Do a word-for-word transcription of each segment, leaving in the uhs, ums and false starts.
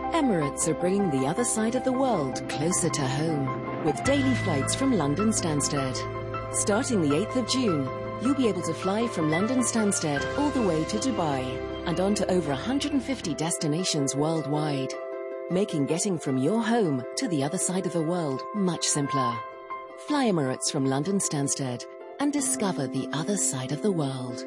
Emirates are bringing the other side of the world closer to home with daily flights from London Stansted. Starting the eighth of June, you'll be able to fly from London Stansted all the way to Dubai and on to over one hundred fifty destinations worldwide, making getting from your home to the other side of the world much simpler. Fly Emirates from London Stansted and discover the other side of the world.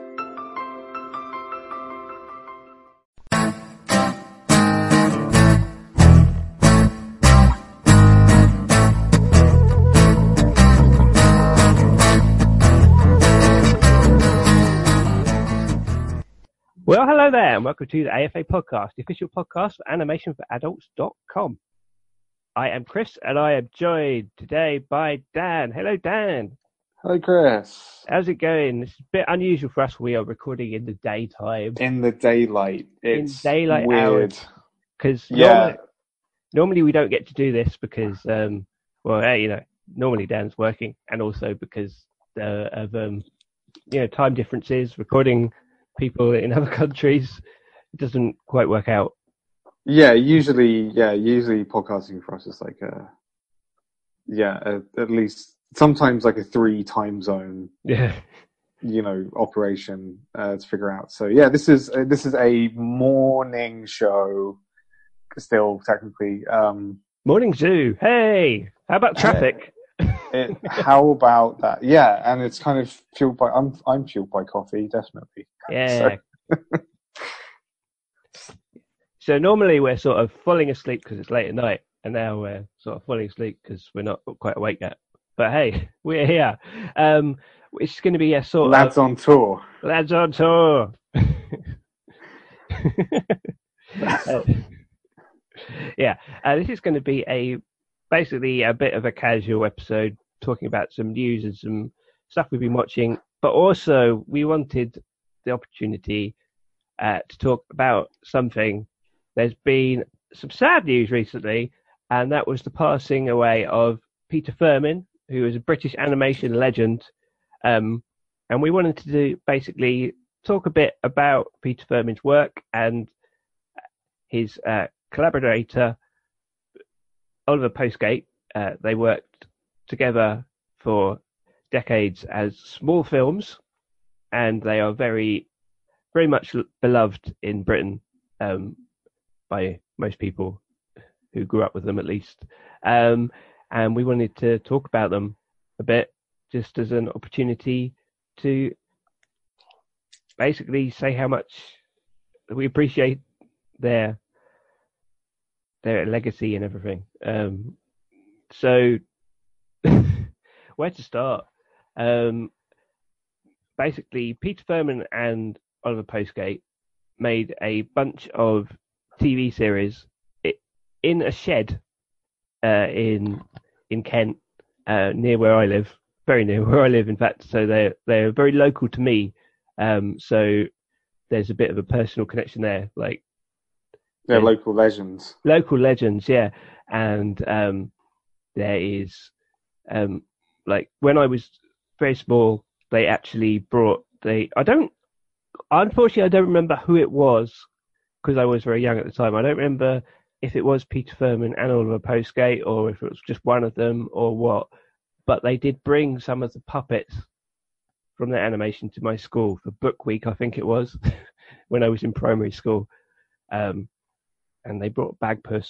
Well, hello there, and welcome to the A F A Podcast, the official podcast for animation for adults dot com. I am Chris, and I am joined today by Dan. Hello, Dan. Hi, Chris. How's it going? This is a bit unusual for us. We are recording in the daytime. In the daylight. It's in daylight weird. Because yeah. normally, normally we don't get to do this because, um, well, hey, you know, normally Dan's working, and also because uh, of, um, you know, time differences, recording people in other countries, it doesn't quite work out. Yeah, usually, yeah, usually podcasting for us is like a, yeah, a, at least sometimes like a three time zone, yeah, you know, operation uh, to figure out. So yeah, this is uh, this is a morning show, still technically. Um, Morning zoo. Hey, how about traffic? It, how about that? Yeah, and it's kind of fueled by. I'm I'm fueled by coffee, definitely. Yeah. So, so normally we're sort of falling asleep because it's late at night, and now we're sort of falling asleep because we're not quite awake yet. But hey, we're here. Um, it's going to be a sort lads of on tour. Lads on tour. uh, yeah, uh, this is going to be a basically a bit of a casual episode, talking about some news and some stuff we've been watching, but also we wanted the opportunity uh, to talk about something. There's been some sad news recently, and that was the passing away of Peter Firmin, who is a British animation legend. Um, and we wanted to do, basically talk a bit about Peter Firmin's work and his uh, collaborator, Oliver Postgate. Uh, they worked together for decades as small films, and they are very, very much beloved in Britain um, by most people who grew up with them, at least. Um, and we wanted to talk about them a bit, just as an opportunity to basically say how much we appreciate their their legacy and everything. Um, so, where to start? Um, basically, Peter Firmin and Oliver Postgate made a bunch of T V series in a shed uh, in in Kent, uh, near where I live, very near where I live, in fact. So they're they're very local to me. Um, so there's a bit of a personal connection there, like. They're local legends. Local legends, yeah. And um, there is, um, like, when I was very small, they actually brought, they, I don't, unfortunately, I don't remember who it was, because I was very young at the time. I don't remember if it was Peter Firmin and Oliver Postgate, or if it was just one of them, or what. But they did bring some of the puppets from their animation to my school for Book Week, I think it was, when I was in primary school. Um, and they brought Bagpuss,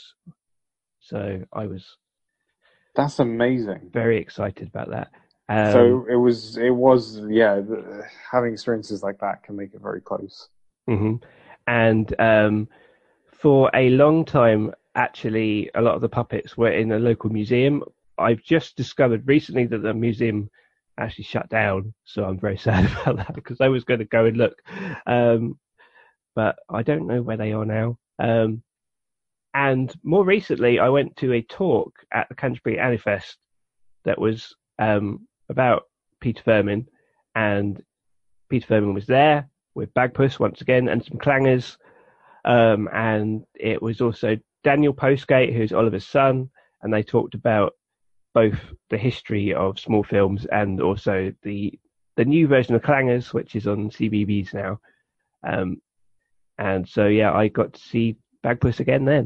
so I was. That's amazing. Very excited about that. Um, so it was, it was, yeah. The, having experiences like that can make it very close. Mm-hmm. And um, for a long time, actually, a lot of the puppets were in a local museum. I've just discovered recently that the museum actually shut down, so I'm very sad about that because I was going to go and look, um, but I don't know where they are now. Um, And more recently, I went to a talk at the Canterbury Anifest that was um, about Peter Firmin, and Peter Firmin was there with Bagpuss once again and some clangers, um, and it was also Daniel Postgate, who's Oliver's son, and they talked about both the history of small films and also the the new version of Clangers, which is on C B B S now. Um, and so, yeah, I got to see Bagpuss again then.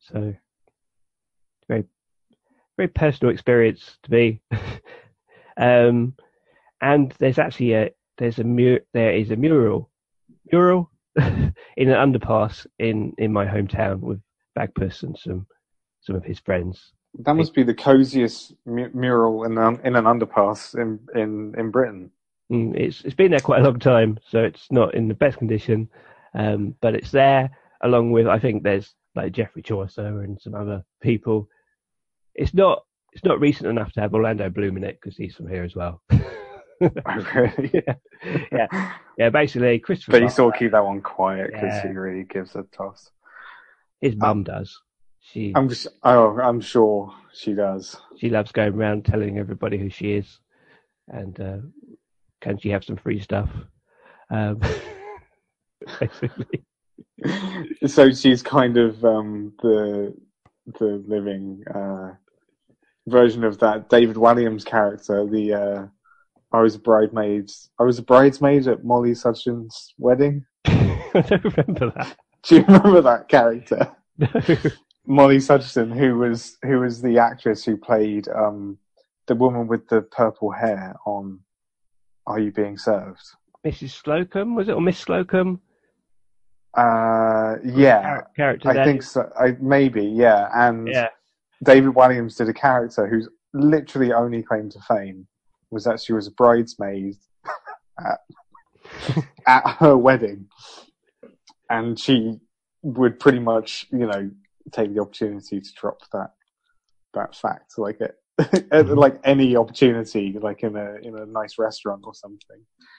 So very very personal experience to me. um, and there's actually a there's a mur- there is a mural mural in an underpass in, in my hometown with Bagpuss and some some of his friends. That must be the coziest mu- mural in an, in an underpass in, in, in Britain. Mm, It's it's been there quite a long time, so it's not in the best condition, um, but it's there along with I think there's like Geoffrey Chaucer and some other people. It's not it's not recent enough to have Orlando Bloom in it because he's from here as well. Oh, really? yeah, yeah, yeah. Basically, Christopher. But you Barber, still keep that one quiet because Yeah. he really gives a toss. his mum Um, does. She I'm just, oh, I'm sure she does. she loves going around telling everybody who she is, and uh, can she have some free stuff? Um, basically, So she's kind of um, the the living uh, version of that David Walliams character. The uh, I was a bridesmaid. I was a bridesmaid at Molly Sutton's wedding. I don't remember that. Do you remember that character? No. Molly Sutton, who was who was the actress who played um, the woman with the purple hair on Are You Being Served? Missus Slocum, was it, or Miss Slocum? Uh, yeah, Char- character I there. think so. I, maybe, yeah. And Yeah. David Walliams did a character whose literally only claim to fame was that she was a bridesmaid at, at her wedding, and she would pretty much, you know, take the opportunity to drop that that fact, like it, mm-hmm. like any opportunity, like in a in a nice restaurant or something.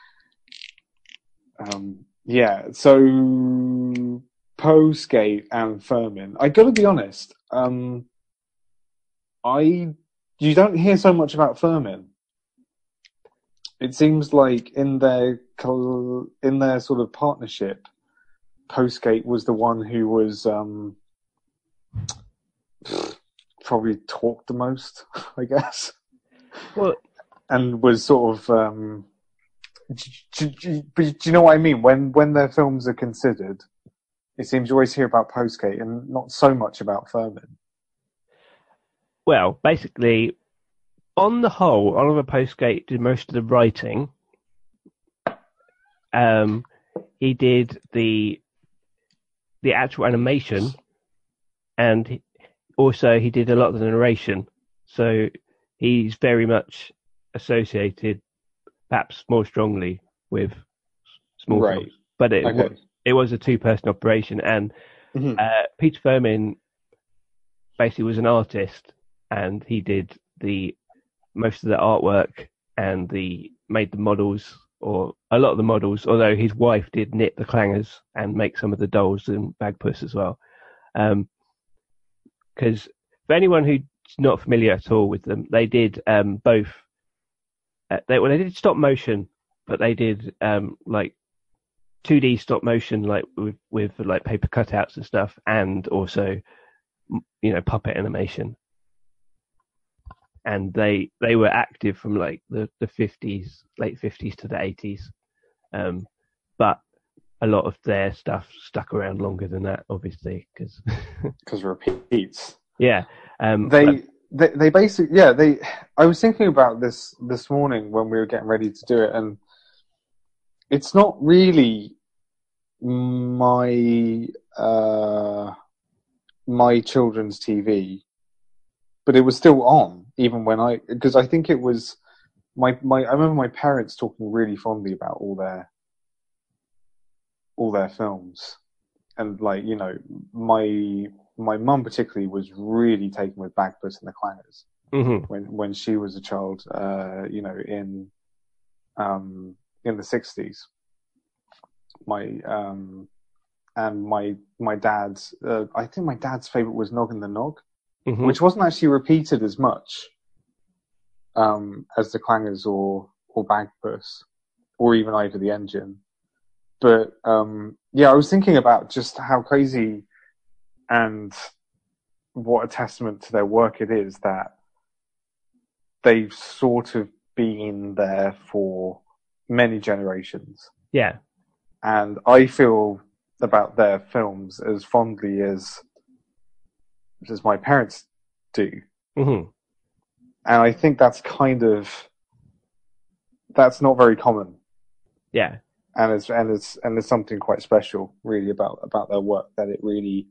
Um, yeah. So Poe, Skate, and Furman. I got to be honest. Um, I you don't hear so much about Furman. It seems like in their in their sort of partnership, Poe Skate was the one who was um, probably talked the most, I guess. Well, and was sort of. Um, do, do, do you know what I mean? When when their films are considered, it seems you always hear about Poe Skate and not so much about Furman. Well, basically, on the whole, Oliver Postgate did most of the writing. Um, he did the the actual animation, and he, also he did a lot of the narration. So he's very much associated, perhaps more strongly, with small right. films. But it okay. was, it was a two-person operation, and mm-hmm. uh, Peter Furman basically was an artist, and he did the most of the artwork and the made the models, or a lot of the models, although his wife did knit the clangers and make some of the dolls and Bagpuss as well. Um, because for anyone who's not familiar at all with them, they did um, both. Uh, they well, they did stop motion, but they did um, like two D stop motion, like with with like paper cutouts and stuff, and also you know puppet animation. And they they were active from like the the fifties, late fifties to the eighties, um, but a lot of their stuff stuck around longer than that, obviously, because because repeats. Yeah, um, they, but... they they basically yeah they. I was thinking about this this morning when we were getting ready to do it, and it's not really my uh, my children's T V. But it was still on, even when I, because I think it was my my. I remember my parents talking really fondly about all their all their films, and like you know, my my mum particularly was really taken with Bagpuss and the Clangers mm-hmm. when when she was a child. Uh, you know, in um in the sixties. My um and my my dad's. Uh, I think my dad's favorite was Noggin the Nog. Mm-hmm. Which wasn't actually repeated as much um, as the Clangers or or Bagpuss, or even Ivor the Engine. But um, yeah, I was thinking about just how crazy and what a testament to their work it is that they've sort of been there for many generations. Yeah, and I feel about their films as fondly as as my parents do. Mm-hmm. And I think that's kind of, that's not very common. Yeah. And it's, and it's, and there's something quite special really about, about their work, that it really,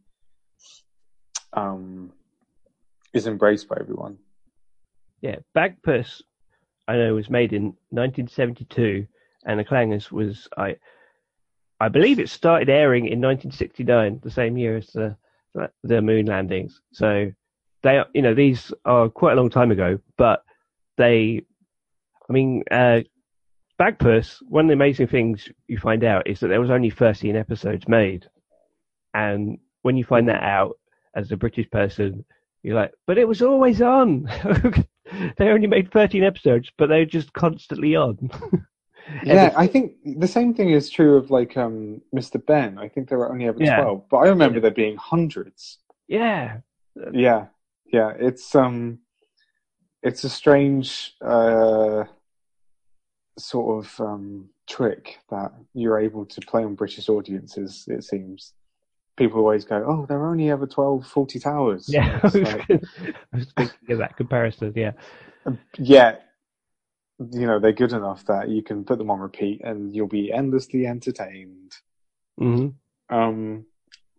um, is embraced by everyone. Yeah. Bagpuss, I know, was made in nineteen seventy-two, and The Clangers was, I, I believe it started airing in nineteen sixty-nine, the same year as the, the moon landings. So they, you know, these are quite a long time ago, but they, I mean, uh, Bagpuss, one of the amazing things you find out is that there was only thirteen episodes made. And when you find that out as a British person, you're like, but it was always on. They only made thirteen episodes, but they're just constantly on. Yeah, I think the same thing is true of like um, Mister Ben. I think there were only ever Yeah. twelve, but I remember Yeah. there being hundreds. Yeah. Yeah, yeah. It's um, it's a strange uh, sort of um, trick that you're able to play on British audiences. It seems people always go, "Oh, there were only ever twelve Fawlty Towers." Yeah, I was, like, I was thinking of that comparison. Yeah. yeah. You know, they're good enough that you can put them on repeat and you'll be endlessly entertained. Mm-hmm. Um,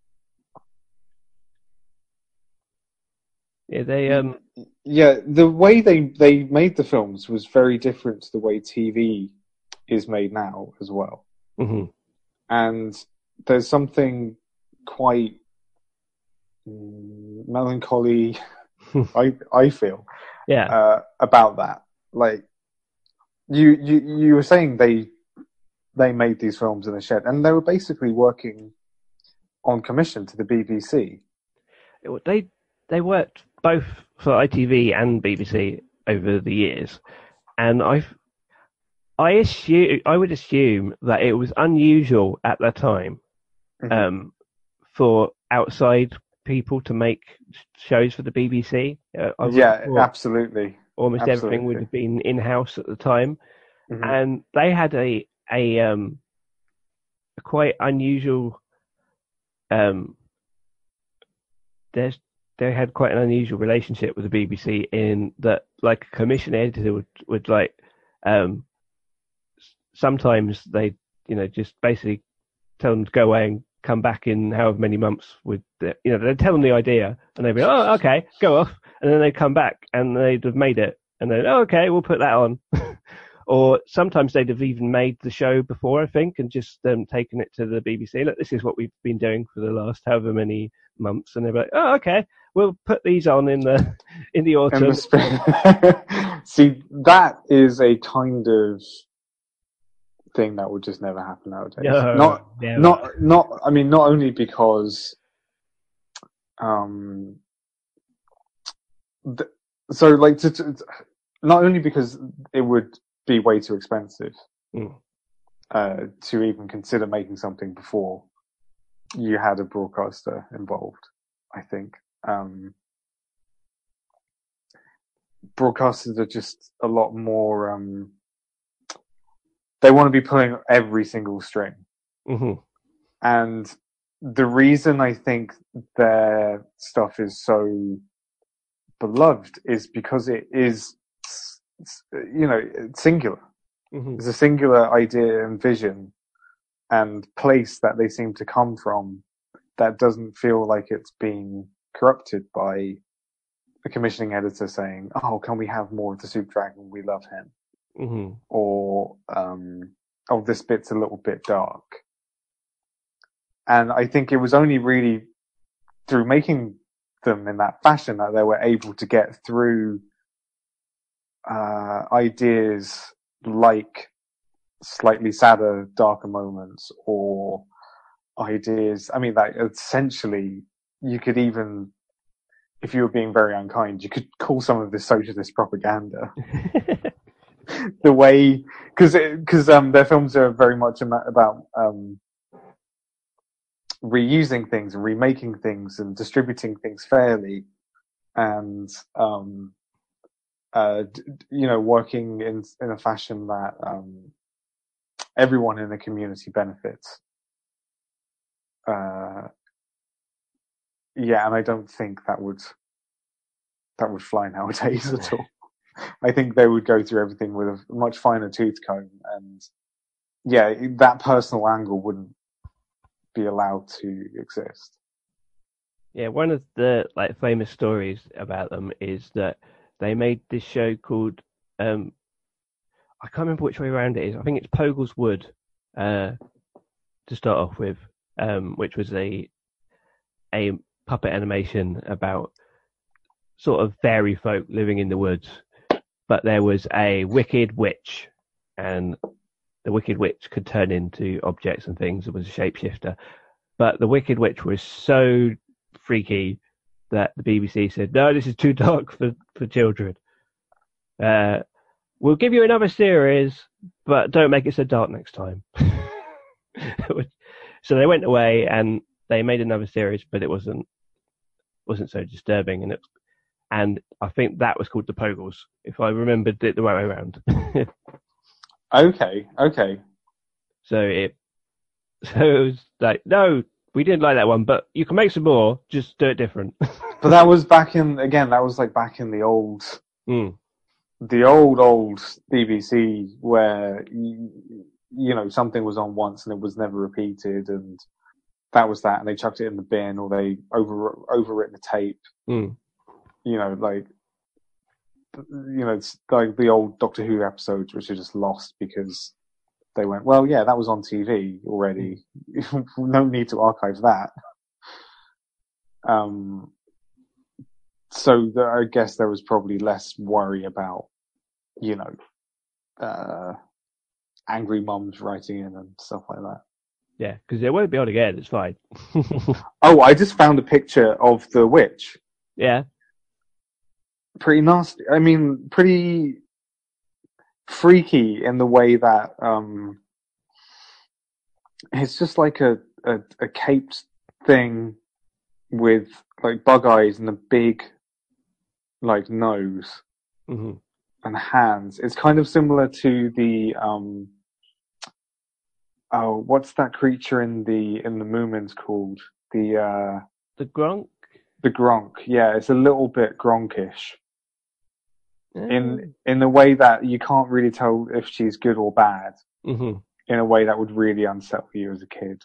Yeah, they um. Yeah, the way they they made the films was very different to the way T V is made now as well. Mm-hmm. And there's something quite mm, melancholy, I I feel, Yeah. uh, about that. Like you you you were saying, they they made these films in a shed, and they were basically working on commission to the B B C. They they worked both for I T V and B B C over the years, and I've I assume I would assume that it was unusual at the time, Mhm. um, for outside people to make shows for the B B C. Uh, I would have Yeah, thought absolutely. almost everything would Absolutely. have been in house at the time, Mhm. and they had a a um a quite unusual um. There's they had quite an unusual relationship with the B B C in that, like, a commission editor would would like um sometimes they you know just basically tell them to go away and come back in however many months with the, you know they'd tell them the idea and they'd be, oh, okay, go off, and then they'd come back and they'd have made it and then, oh, okay, we'll put that on. Or sometimes they'd have even made the show before, I think, and just um, taken it to the B B C. Look, this is what we've been doing for the last however many months, and they're like, oh, okay, we'll put these on in the in the autumn. And the sp- See, that is a kind of thing that would just never happen nowadays. No, not, never. not, not. I mean, not only because, um, th- so like to, to, not only because it would be way too expensive Mm. uh, to even consider making something before you had a broadcaster involved. I think um, broadcasters are just a lot more. Um, they want to be pulling every single string, Mm-hmm. and the reason I think their stuff is so beloved is because it is, you know, singular. Mm-hmm. It's a singular idea and vision and place that they seem to come from that doesn't feel like it's being corrupted by a commissioning editor saying, oh, can we have more of the Soup Dragon? We love him. Mm-hmm. Or, um, oh, this bit's a little bit dark. And I think it was only really through making them in that fashion that they were able to get through uh, ideas like slightly sadder, darker moments, or ideas. I mean, like, essentially, you could even, if you were being very unkind, you could call some of this socialist propaganda. The way, because because um, their films are very much about um, reusing things and remaking things and distributing things fairly, and um, uh, you know, working in in a fashion that um, everyone in the community benefits. Uh, yeah, and I don't think that would that would fly nowadays at all. I think they would go through everything with a much finer tooth comb, and yeah, that personal angle wouldn't be allowed to exist. Yeah, one of the like famous stories about them is that they made this show called um, I can't remember which way around it is. I think it's Pogle's Wood uh, to start off with, um, which was a a puppet animation about sort of fairy folk living in the woods. But there was a wicked witch, and the wicked witch could turn into objects and things. It was a shapeshifter. But the wicked witch was so freaky that the B B C said, no, this is too dark for, for children. Uh, we'll give you another series, but don't make it so dark next time. So they went away and they made another series, but it wasn't wasn't so disturbing. And it, and I think that was called The Pogles, if I remembered it the right way around. Okay, okay. So it, so it was like, no, we didn't like that one, but you can make some more, just do it different. But that was back in, again, that was like back in the old, mm. the old, old B B C where, you, you know, something was on once and it was never repeated, and that was that, and they chucked it in the bin, or they over overwritten the tape. Mm. You know, like, you know, it's like the old Doctor Who episodes, which are just lost because they went, well, yeah, that was on T V already. No need to archive that. Um, so the, I guess there was probably less worry about, you know, uh, angry mums writing in and stuff like that. Yeah, because it won't be on again. It's fine. Oh, I just found a picture of the witch. Yeah. Pretty nasty. I mean, pretty freaky in the way that um, it's just like a, a, a caped thing with like bug eyes and a big like nose mm-hmm. and hands. It's kind of similar to the um, oh, what's that creature in the in the Moomins called? The uh, the Gronk. The Gronk. Yeah, it's a little bit Gronkish. Mm. In in the way that you can't really tell if she's good or bad. Mm-hmm. In a way that would really unsettle you as a kid.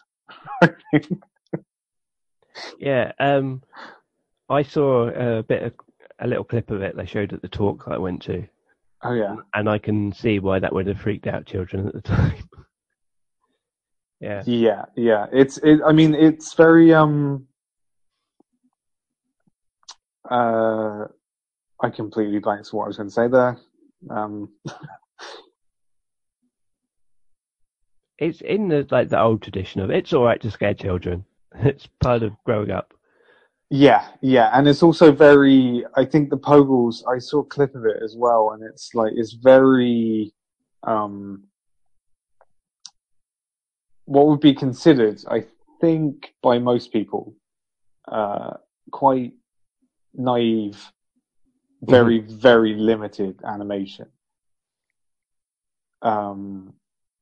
Yeah, um, I saw a bit of a little clip of it they showed at the talk that I went to. Oh yeah, and I can see why that would have freaked out children at the time. Yeah, yeah, yeah. It's it. I mean, it's very um. Uh, I completely blanked what I was going to say there. Um. It's in the like the old tradition of it's all right to scare children. It's part of growing up. Yeah, yeah, and it's also very. I think the Pogles. I saw a clip of it as well, and it's like it's very. Um, what would be considered, I think, by most people, uh, quite naive, very, mm-hmm. very limited animation. Um,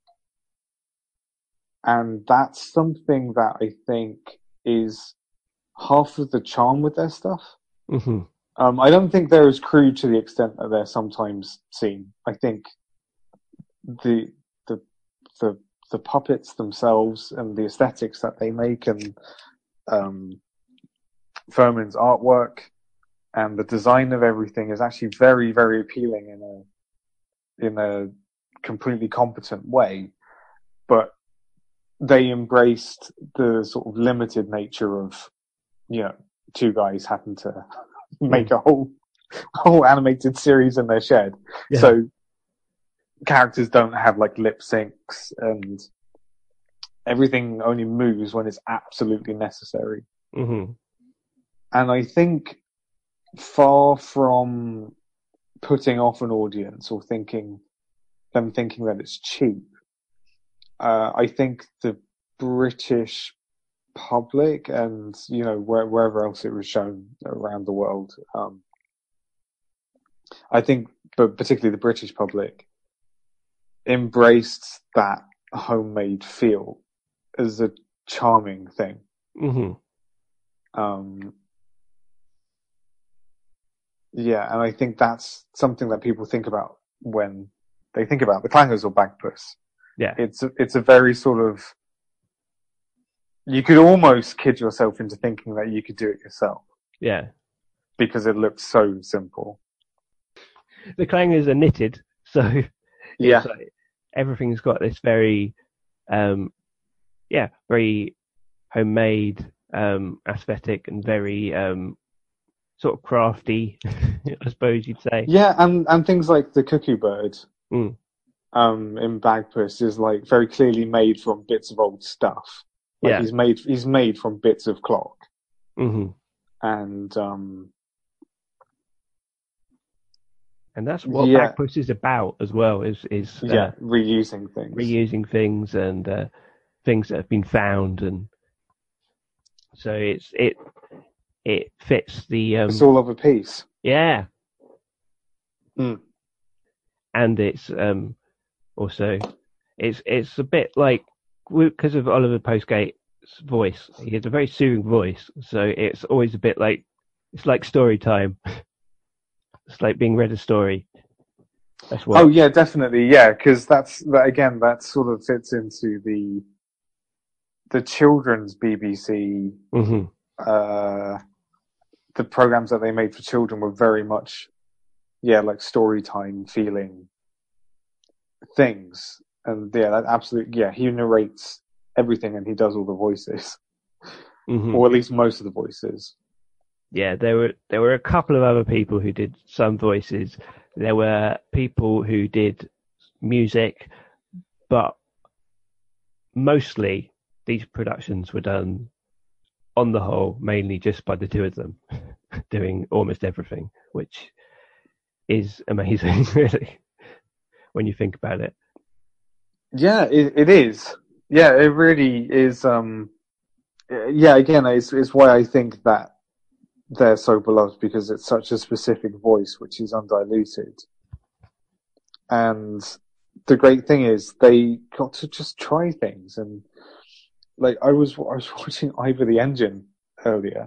and that's something that I think is half of the charm with their stuff. Mm-hmm. Um, I don't think they're as crude to the extent that they're sometimes seen. I think the the the the puppets themselves and the aesthetics that they make, and um, Furman's artwork and the design of everything is actually very, very appealing in a in a completely competent way. But they embraced the sort of limited nature of, you know, two guys happen to make a whole whole animated series in their shed. Yeah. So characters don't have like lip syncs, and everything only moves when it's absolutely necessary. Mm-hmm. And I think, far from putting off an audience or thinking them thinking that it's cheap, uh, I think the British public and, you know, where, wherever else it was shown around the world, um, I think, but particularly the British public, embraced that homemade feel as a charming thing. Mm-hmm. Um, Yeah, and I think that's something that people think about when they think about the Clangers or Bagpuss. Yeah. It's a, it's a very sort of, you could almost kid yourself into thinking that you could do it yourself. Yeah. Because it looks so simple. The Clangers are knitted, so yeah, it's like everything's got this very, um, yeah, very homemade um, aesthetic and very um, sort of crafty, I suppose you'd say. Yeah, and, and things like the cuckoo bird mm. um, in Bagpuss is like very clearly made from bits of old stuff. Like yeah. he's made he's made from bits of clock. Mm-hmm. And um, and that's what yeah. Bagpuss is about as well. Is is uh, yeah, reusing things, reusing things, and uh, things that have been found, and so it's it it fits the. Um, it's all of a piece. Yeah. Mm. And it's um, also it's it's a bit like because of Oliver Postgate's voice. He has a very soothing voice, so it's always a bit like it's like story time. It's like being read a story. That's what. Oh yeah, definitely, yeah, because that's that again. That sort of fits into the the children's B B C. Mm-hmm. Uh, the programs that they made for children were very much, yeah, like story time feeling things, and yeah, that absolutely, yeah, he narrates everything and he does all the voices, mm-hmm. or at least most of the voices. Yeah, there were there were a couple of other people who did some voices. There were people who did music, but mostly these productions were done, on the whole, mainly just by the two of them, doing almost everything, which is amazing, really, when you think about it. Yeah, it, it is. Yeah, it really is. Um, yeah, again, it's, it's why I think that they're so beloved, because it's such a specific voice which is undiluted. And the great thing is they got to just try things. And like I was, I was watching Ivor the Engine earlier,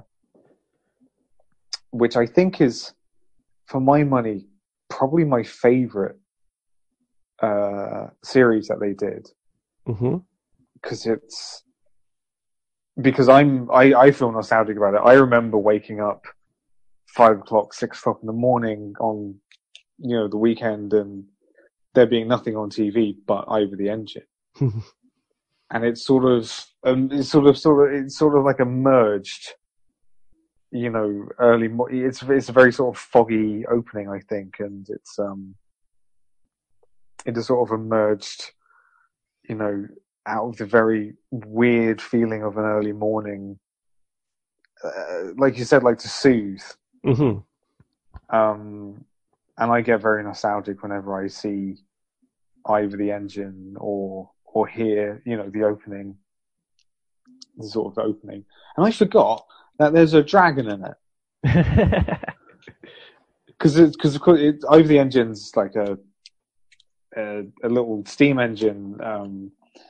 which I think is, for my money, probably my favorite uh, series that they did. Mm-hmm. Because it's, because I'm, I, I feel nostalgic about it. I remember waking up five o'clock, six o'clock in the morning on, you know, the weekend, and there being nothing on T V but Ivor the Engine. And it's sort of, um, it's sort of, sort of, it's sort of like a merged, you know, early, it's, it's a very sort of foggy opening, I think. And it's, um, it is sort of emerged, you know, out of the very weird feeling of an early morning, uh, like you said, like to soothe. Mm-hmm. Um, and I get very nostalgic whenever I see Ivor the Engine or or hear, you know, the opening, the sort of opening. And I forgot that there's a dragon in it. Because because it, Ivor the Engine's like a, a a little steam engine um,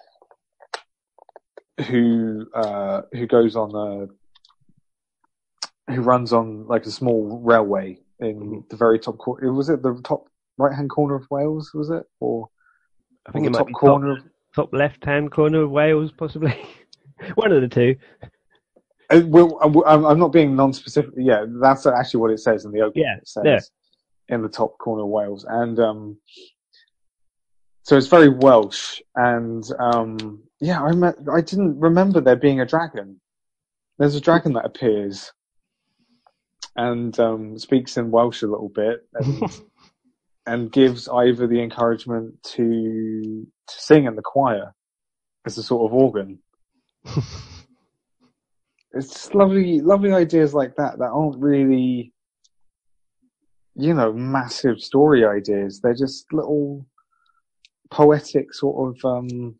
who uh, who goes on a who runs on like a small railway in mm-hmm. the very top corner. Was it the top right hand corner of Wales? Was it, or I think the it might top be corner top, of top left hand corner of Wales, possibly. One of the two. Uh, well, I'm, I'm not being non-specific. Yeah, that's actually what it says in the opening. Yeah, it says yeah. in the top corner of Wales, and um, so it's very Welsh. And um, yeah, I me- I didn't remember there being a dragon. There's a dragon that appears and um, speaks in Welsh a little bit, and, and gives Ivor the encouragement to to sing in the choir as a sort of organ. It's lovely, lovely ideas like that that aren't really, you know, massive story ideas. They're just little poetic sort of um,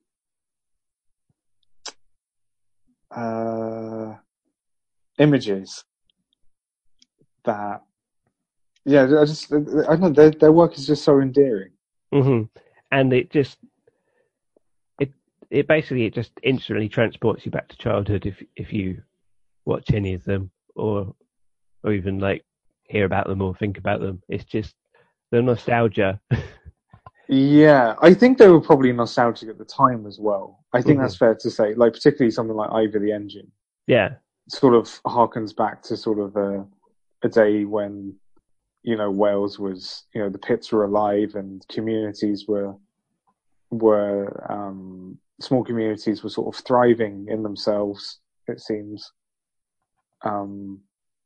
uh, images that, yeah, I just, I don't know, their, their work is just so endearing. Mm-hmm. And it just, it it basically, it just instantly transports you back to childhood if if you watch any of them, or or even like hear about them or think about them. It's just the nostalgia. Yeah, I think they were probably nostalgic at the time as well. I think Mhm. that's fair to say. Like, particularly something like Ivor the Engine Yeah, sort of harkens back to sort of a, a day when, you know, Wales was, you know, the pits were alive and communities were, were, um, small communities were sort of thriving in themselves, it seems. Um,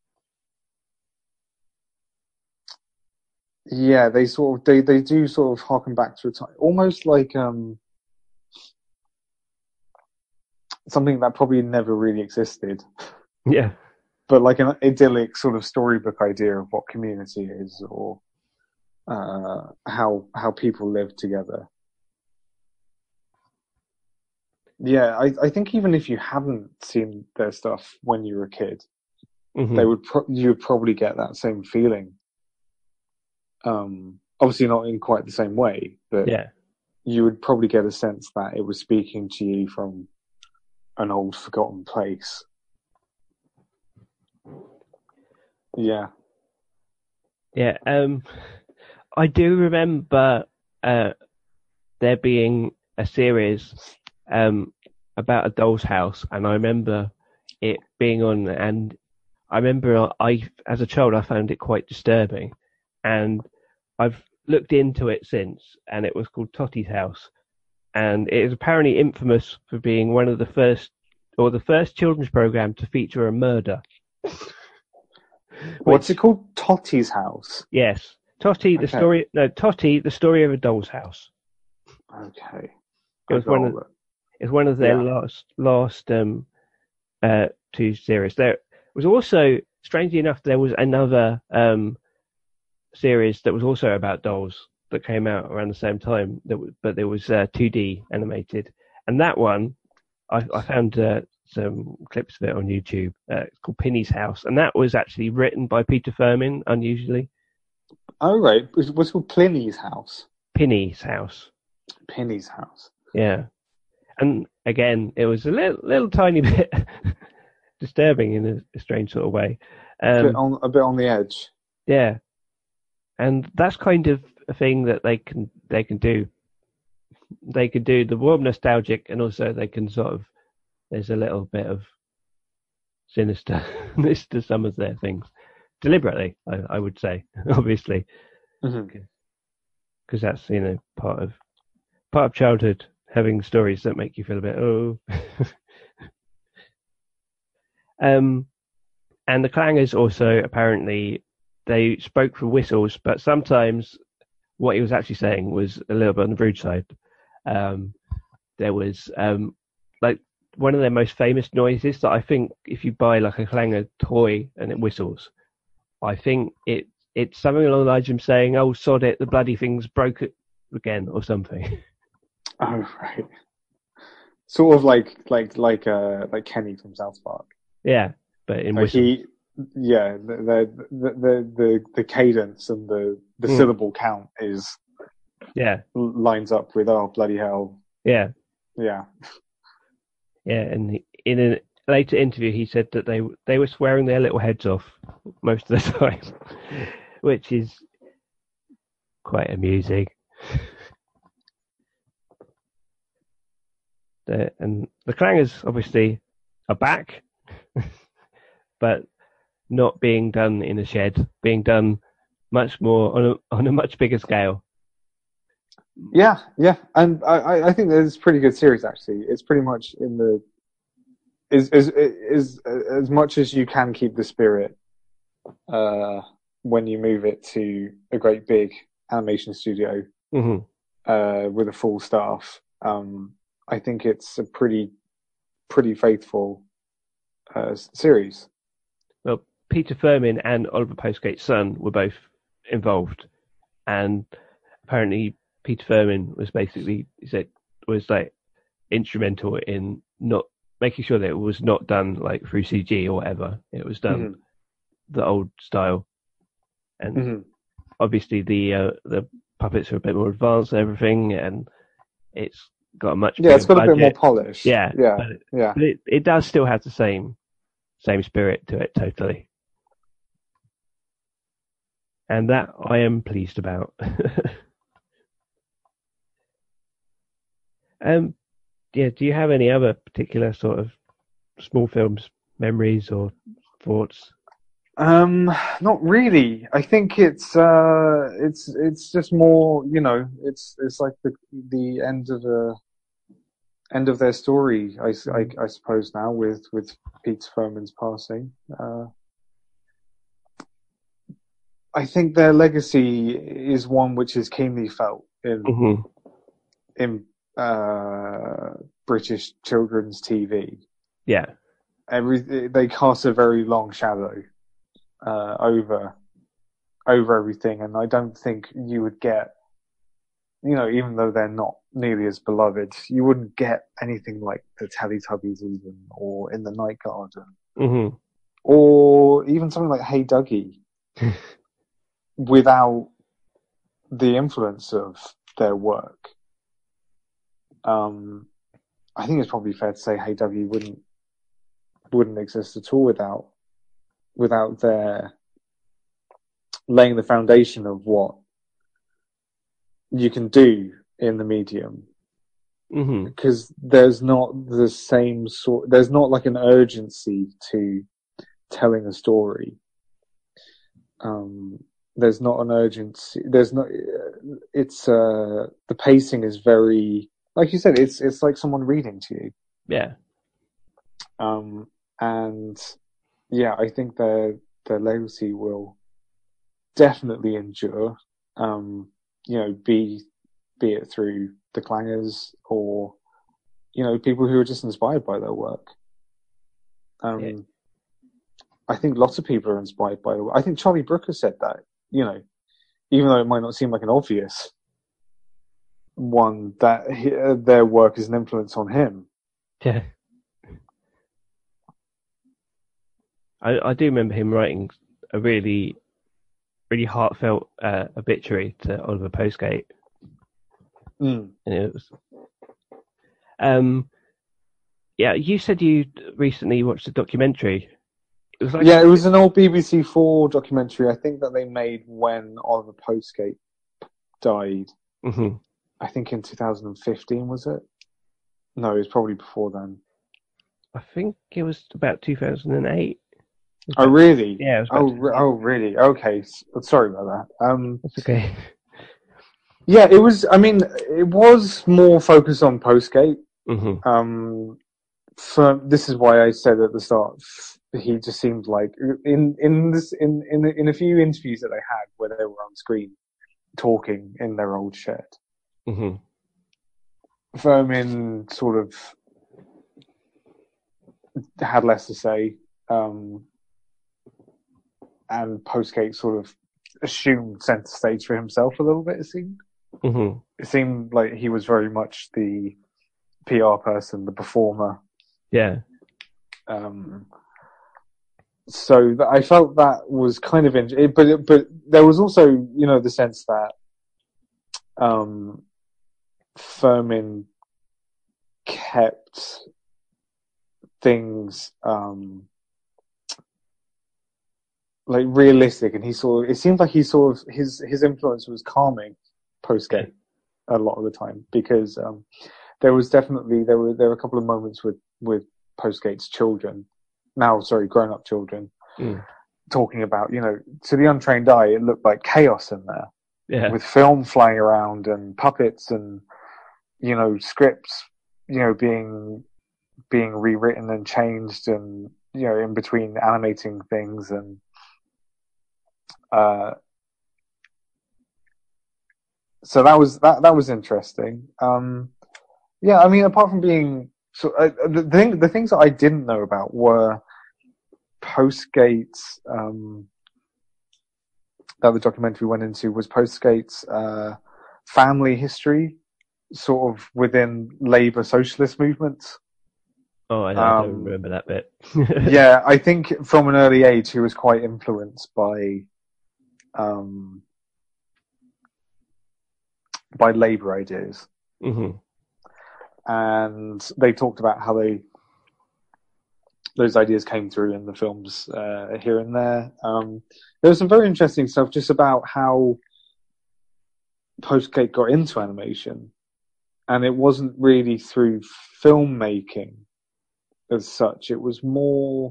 yeah, they sort of, they, they do sort of harken back to a time, almost like, um, something that probably never really existed, yeah, but like an idyllic sort of storybook idea of what community is, or uh, how how people live together. Yeah, I, I think even if you haven't seen their stuff when you were a kid, hmm they would pro- you would probably get that same feeling. Um, obviously not in quite the same way, but yeah, you would probably get a sense that it was speaking to you from an old forgotten place. Yeah. yeah. Um, I do remember uh, there being a series um, about a doll's house, and I remember it being on, and I remember I, as a child, I found it quite disturbing, and I've looked into it since, and it was called Totty's House, and it is apparently infamous for being one of the first, or the first children's program to feature a murder. What's Which, it called? Totty's House. yes, Totty, the Okay. story, no, Totty, the story of a doll's house. Okay. It was one of, it's one of their Yeah. last, last um, uh, two series. There was also, strangely enough, there was another um, series that was also about dolls that came out around the same time. That was, but it was uh, two D animated, and that one I, I found uh, some clips of it on YouTube. Uh, it's called Penny's House, and that was actually written by Peter Firmin. Unusually, Oh, right. What's it called? Pliny's House. Penny's House. Penny's House. Yeah, and again, it was a little, little tiny bit disturbing in a, a strange sort of way. A bit Um, on, a bit on the edge. yeah, and that's kind of a thing that they can they can do. They can do the warm nostalgic, and also they can sort of. There's a little bit of sinisterness to some of their things, deliberately, I, I would say, obviously, Mm-hmm. because that's you know part of part of childhood, having stories that make you feel a bit oh. um, and the clangers also apparently they spoke for whistles, but sometimes what he was actually saying was a little bit on the rude side. Um, there was um, like one of their most famous noises that I think if you buy like a clanger toy and it whistles, I think it it's something along the lines of him saying, "Oh, sod it, the bloody thing's broke it again," or something. Oh, right. Sort of like like like uh like Kenny from South Park. Yeah, but in Like whistles. he, yeah, the the the the, the cadence and the the Mm. syllable count is Yeah, lines up with oh bloody hell, yeah, yeah. yeah. And he- in a later interview, he said that they they were swearing their little heads off most of the time, which is quite amusing. The, and the clangers obviously are back, but not being done in a shed, being done much more on a on a much bigger scale. Yeah, yeah, and I, I think that it's a pretty good series actually. It's pretty much in the is is is as much as you can keep the spirit uh, when you move it to a great big animation studio hmm uh, with a full staff. Um, I think it's a pretty pretty faithful uh, series. Well, Peter Firmin and Oliver Postgate's son were both involved, and apparently Peter Firmin was basically he said was like instrumental in not making sure that it was not done like through C G or whatever. It was done Mm-hmm. the old style, and Mm-hmm. obviously the uh, the puppets are a bit more advanced and everything, and it's got a much Yeah, it's got bigger a bit more budget. polish. Yeah, yeah, but, it, yeah. but it, it does still have the same same spirit to it, totally. and that I am pleased about. um, yeah. Do you have any other particular sort of small films memories or thoughts? Um, not really. I think it's uh, it's it's just more, you know, it's it's like the the end of the end of their story. I, I, I suppose now with with Pete Furman's passing. Uh, I think their legacy is one which is keenly felt in Mm-hmm. in uh, British children's T V. Yeah. Every they cast a very long shadow uh, over over everything, and I don't think you would get, you know, even though they're not nearly as beloved, you wouldn't get anything like the Teletubbies even, or In the Night Garden, Mm-hmm. or even something like Hey Duggee, without the influence of their work. Um, I think it's probably fair to say Hey Duggee wouldn't wouldn't exist at all without without their laying the foundation of what you can do in the medium. Mm-hmm. Because there's not the same sort, there's not like an urgency to telling a story. Um, there's not an urgency. There's not. It's uh, the pacing is very, like you said, it's it's like someone reading to you. Yeah. Um, and yeah, I think their their legacy will definitely endure. Um, you know, be be it through the clangers or, you know, people who are just inspired by their work. Um, Yeah. I think lots of people are inspired by their work. I think Charlie Brooker said that, you know, even though it might not seem like an obvious one, that he, uh, their work is an influence on him. Yeah. I, I do remember him writing a really, really heartfelt uh, obituary to Oliver Postgate. Mm. And it was, um, yeah, you said you recently watched a documentary. It was like Yeah, it was an old B B C Four documentary, I think, that they made when Oliver Postgate died. Mm-hmm. I think in two thousand fifteen, was it? No, it was probably before then. I think it was about two thousand eight. Oh, really? Yeah, it was Oh, about re- oh, really? Okay. Sorry about that. Um, That's okay. yeah, it was. I mean, it was more focused on Postgate. Mm-hmm. Um, for this is why I said at the start, he just seemed like in in this in in in a few interviews that they had where they were on screen talking in their old shed. Mm-hmm. Vermin sort of had less to say, um, and Postgate sort of assumed center stage for himself a little bit. It seemed. Mm-hmm. It seemed like he was very much the P R person, the performer. Yeah. Um, so that I felt that was kind of interesting, but but there was also, you know, the sense that um, Firmin kept things um, like realistic, and he sort of, it seemed like he sort of his his influence was calming Postgate a lot of the time, because um, there was definitely there were there were a couple of moments with with Postgate's children, now sorry grown up children, Mm. talking about, you know, to the untrained eye it looked like chaos in there, Yeah. with film flying around and puppets and, you know, scripts, you know, being being rewritten and changed, and, you know, in between animating things, and uh so that was that that was interesting. Um yeah, I mean, apart from being so uh, the thing the things that I didn't know about were Postgate's um that the documentary went into was Postgate's uh family history, sort of within Labour socialist movements. Oh, I, I don't Um, remember that bit. yeah, I think from an early age he was quite influenced by um, by Labour ideas, Mm-hmm. and they talked about how they those ideas came through in the films uh, here and there. Um, there was some very interesting stuff just about how Postgate got into animation, and it wasn't really through filmmaking as such. It was more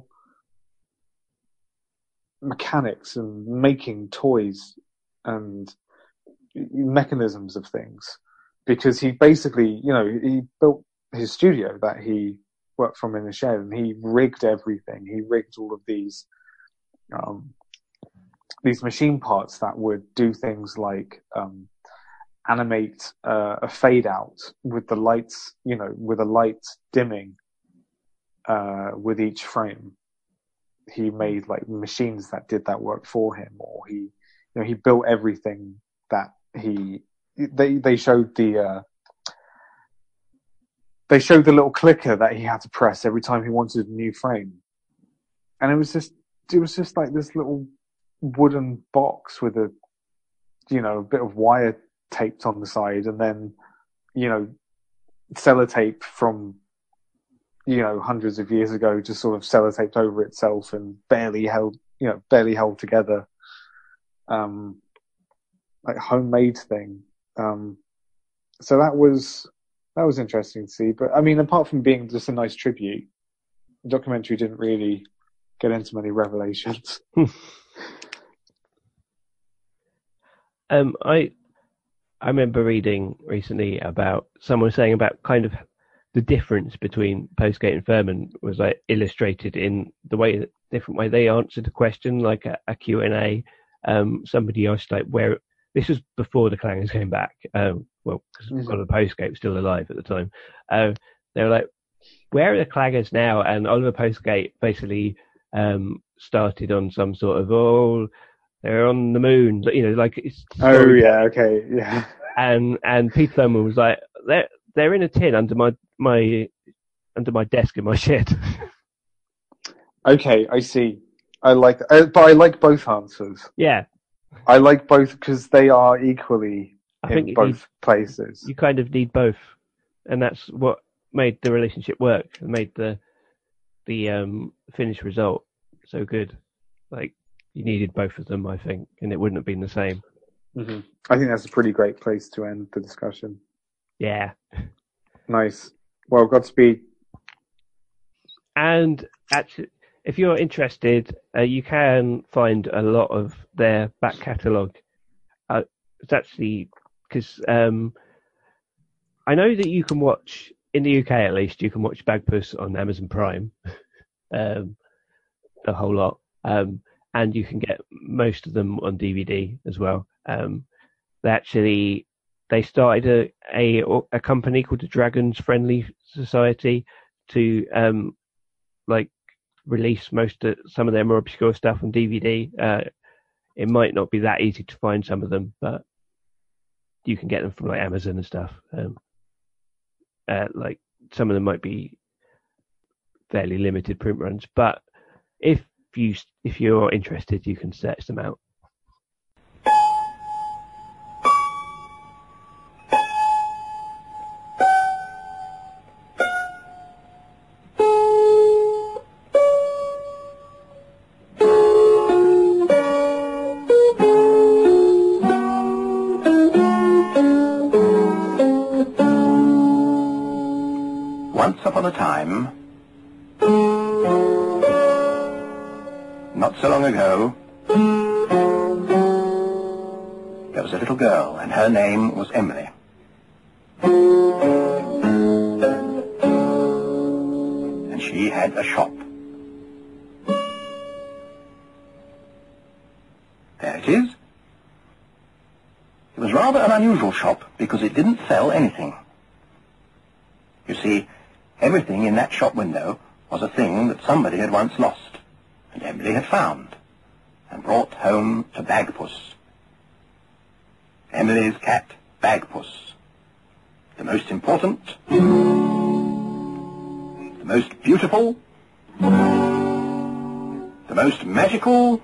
mechanics and making toys and mechanisms of things, because he basically, you know, he built his studio that he worked from in a shed, and he rigged everything. He rigged all of these um, these machine parts that would do things like um, animate uh, a fade out with the lights, you know, with a light dimming uh, with each frame. He made like machines that did that work for him, or he, you know, he built everything that he. They they showed the uh, they showed the little clicker that he had to press every time he wanted a new frame, and it was just it was just like this little wooden box with a, you know, a bit of wire taped on the side, and then, you know, sellotape from, you know, hundreds of years ago just sort of sellotaped over itself and barely held, you know, barely held together. Um, like homemade thing. Um, so that was, that was interesting to see. But I mean, apart from being just a nice tribute, the documentary didn't really get into many revelations. um, I, I remember reading recently about someone saying about kind of the difference between Postgate and Furman was like illustrated in the way, different way they answered a question, like a, a Q and A. Um, somebody asked like where, this was before the Clangers came back. Um, well, because mm-hmm. Oliver Postgate was still alive at the time. Uh, they were like, where are the Clangers now? And Oliver Postgate basically um, started on some sort of, oh, they're on the moon, you know, like it's. Oh yeah, okay, yeah. And and Peter Furman was like, they're they're in a tin under my my under my desk in my shed. Okay, I see. I like, uh, but I like both answers. Yeah, I like both because they are equally I in think both need, places. You kind of need both, and that's what made the relationship work and made the the um, finished result so good. Like. You needed both of them, I think, and it wouldn't have been the same. Mm-hmm. I think that's a pretty great place to end the discussion. Yeah. Nice. Well, Godspeed. And actually, if you're interested, uh, you can find a lot of their back catalogue. Uh, it's actually because um, I know that you can watch, in the U K at least, you can watch Bagpuss on Amazon Prime, um, the whole lot. Um, And you can get most of them on D V D as well. Um, they actually they started a, a a company called the Dragons Friendly Society to um like release most of some of their more obscure stuff on D V D. Uh, it might not be that easy to find some of them, but you can get them from like Amazon and stuff. Um, uh, like some of them might be fairly limited print runs, but if If you if you're interested, you can search them out. Once upon a time, not so long ago, there was a little girl, and her name was Emily. And she had a shop. There it is. It was rather an unusual shop because it didn't sell anything. You see, everything in that shop window was a thing that somebody had once lost. And Emily had found and brought home to Bagpuss. Emily's cat, Bagpuss. The most important, the most beautiful, the most magical,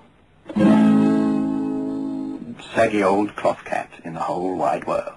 saggy old cloth cat in the whole wide world.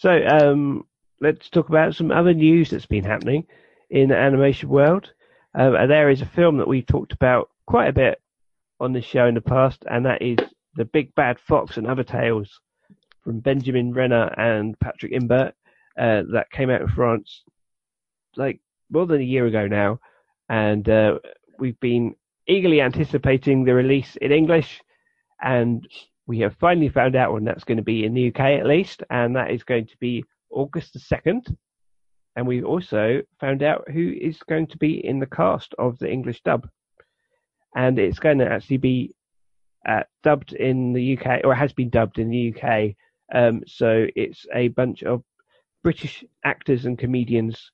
So um, let's talk about some other news that's been happening in the animation world. Um, and there is a film that we've talked about quite a bit on this show in the past, and that is The Big Bad Fox and Other Tales from Benjamin Renner and Patrick Imbert. Uh, that came out in France like more than a year ago now, and uh, we've been eagerly anticipating the release in English, and we have finally found out when that's going to be in the U K at least, and that is going to be August the second. And we've also found out who is going to be in the cast of the English dub. And it's going to actually be uh, dubbed in the U K, or has been dubbed in the U K. Um, so it's a bunch of British actors and comedians.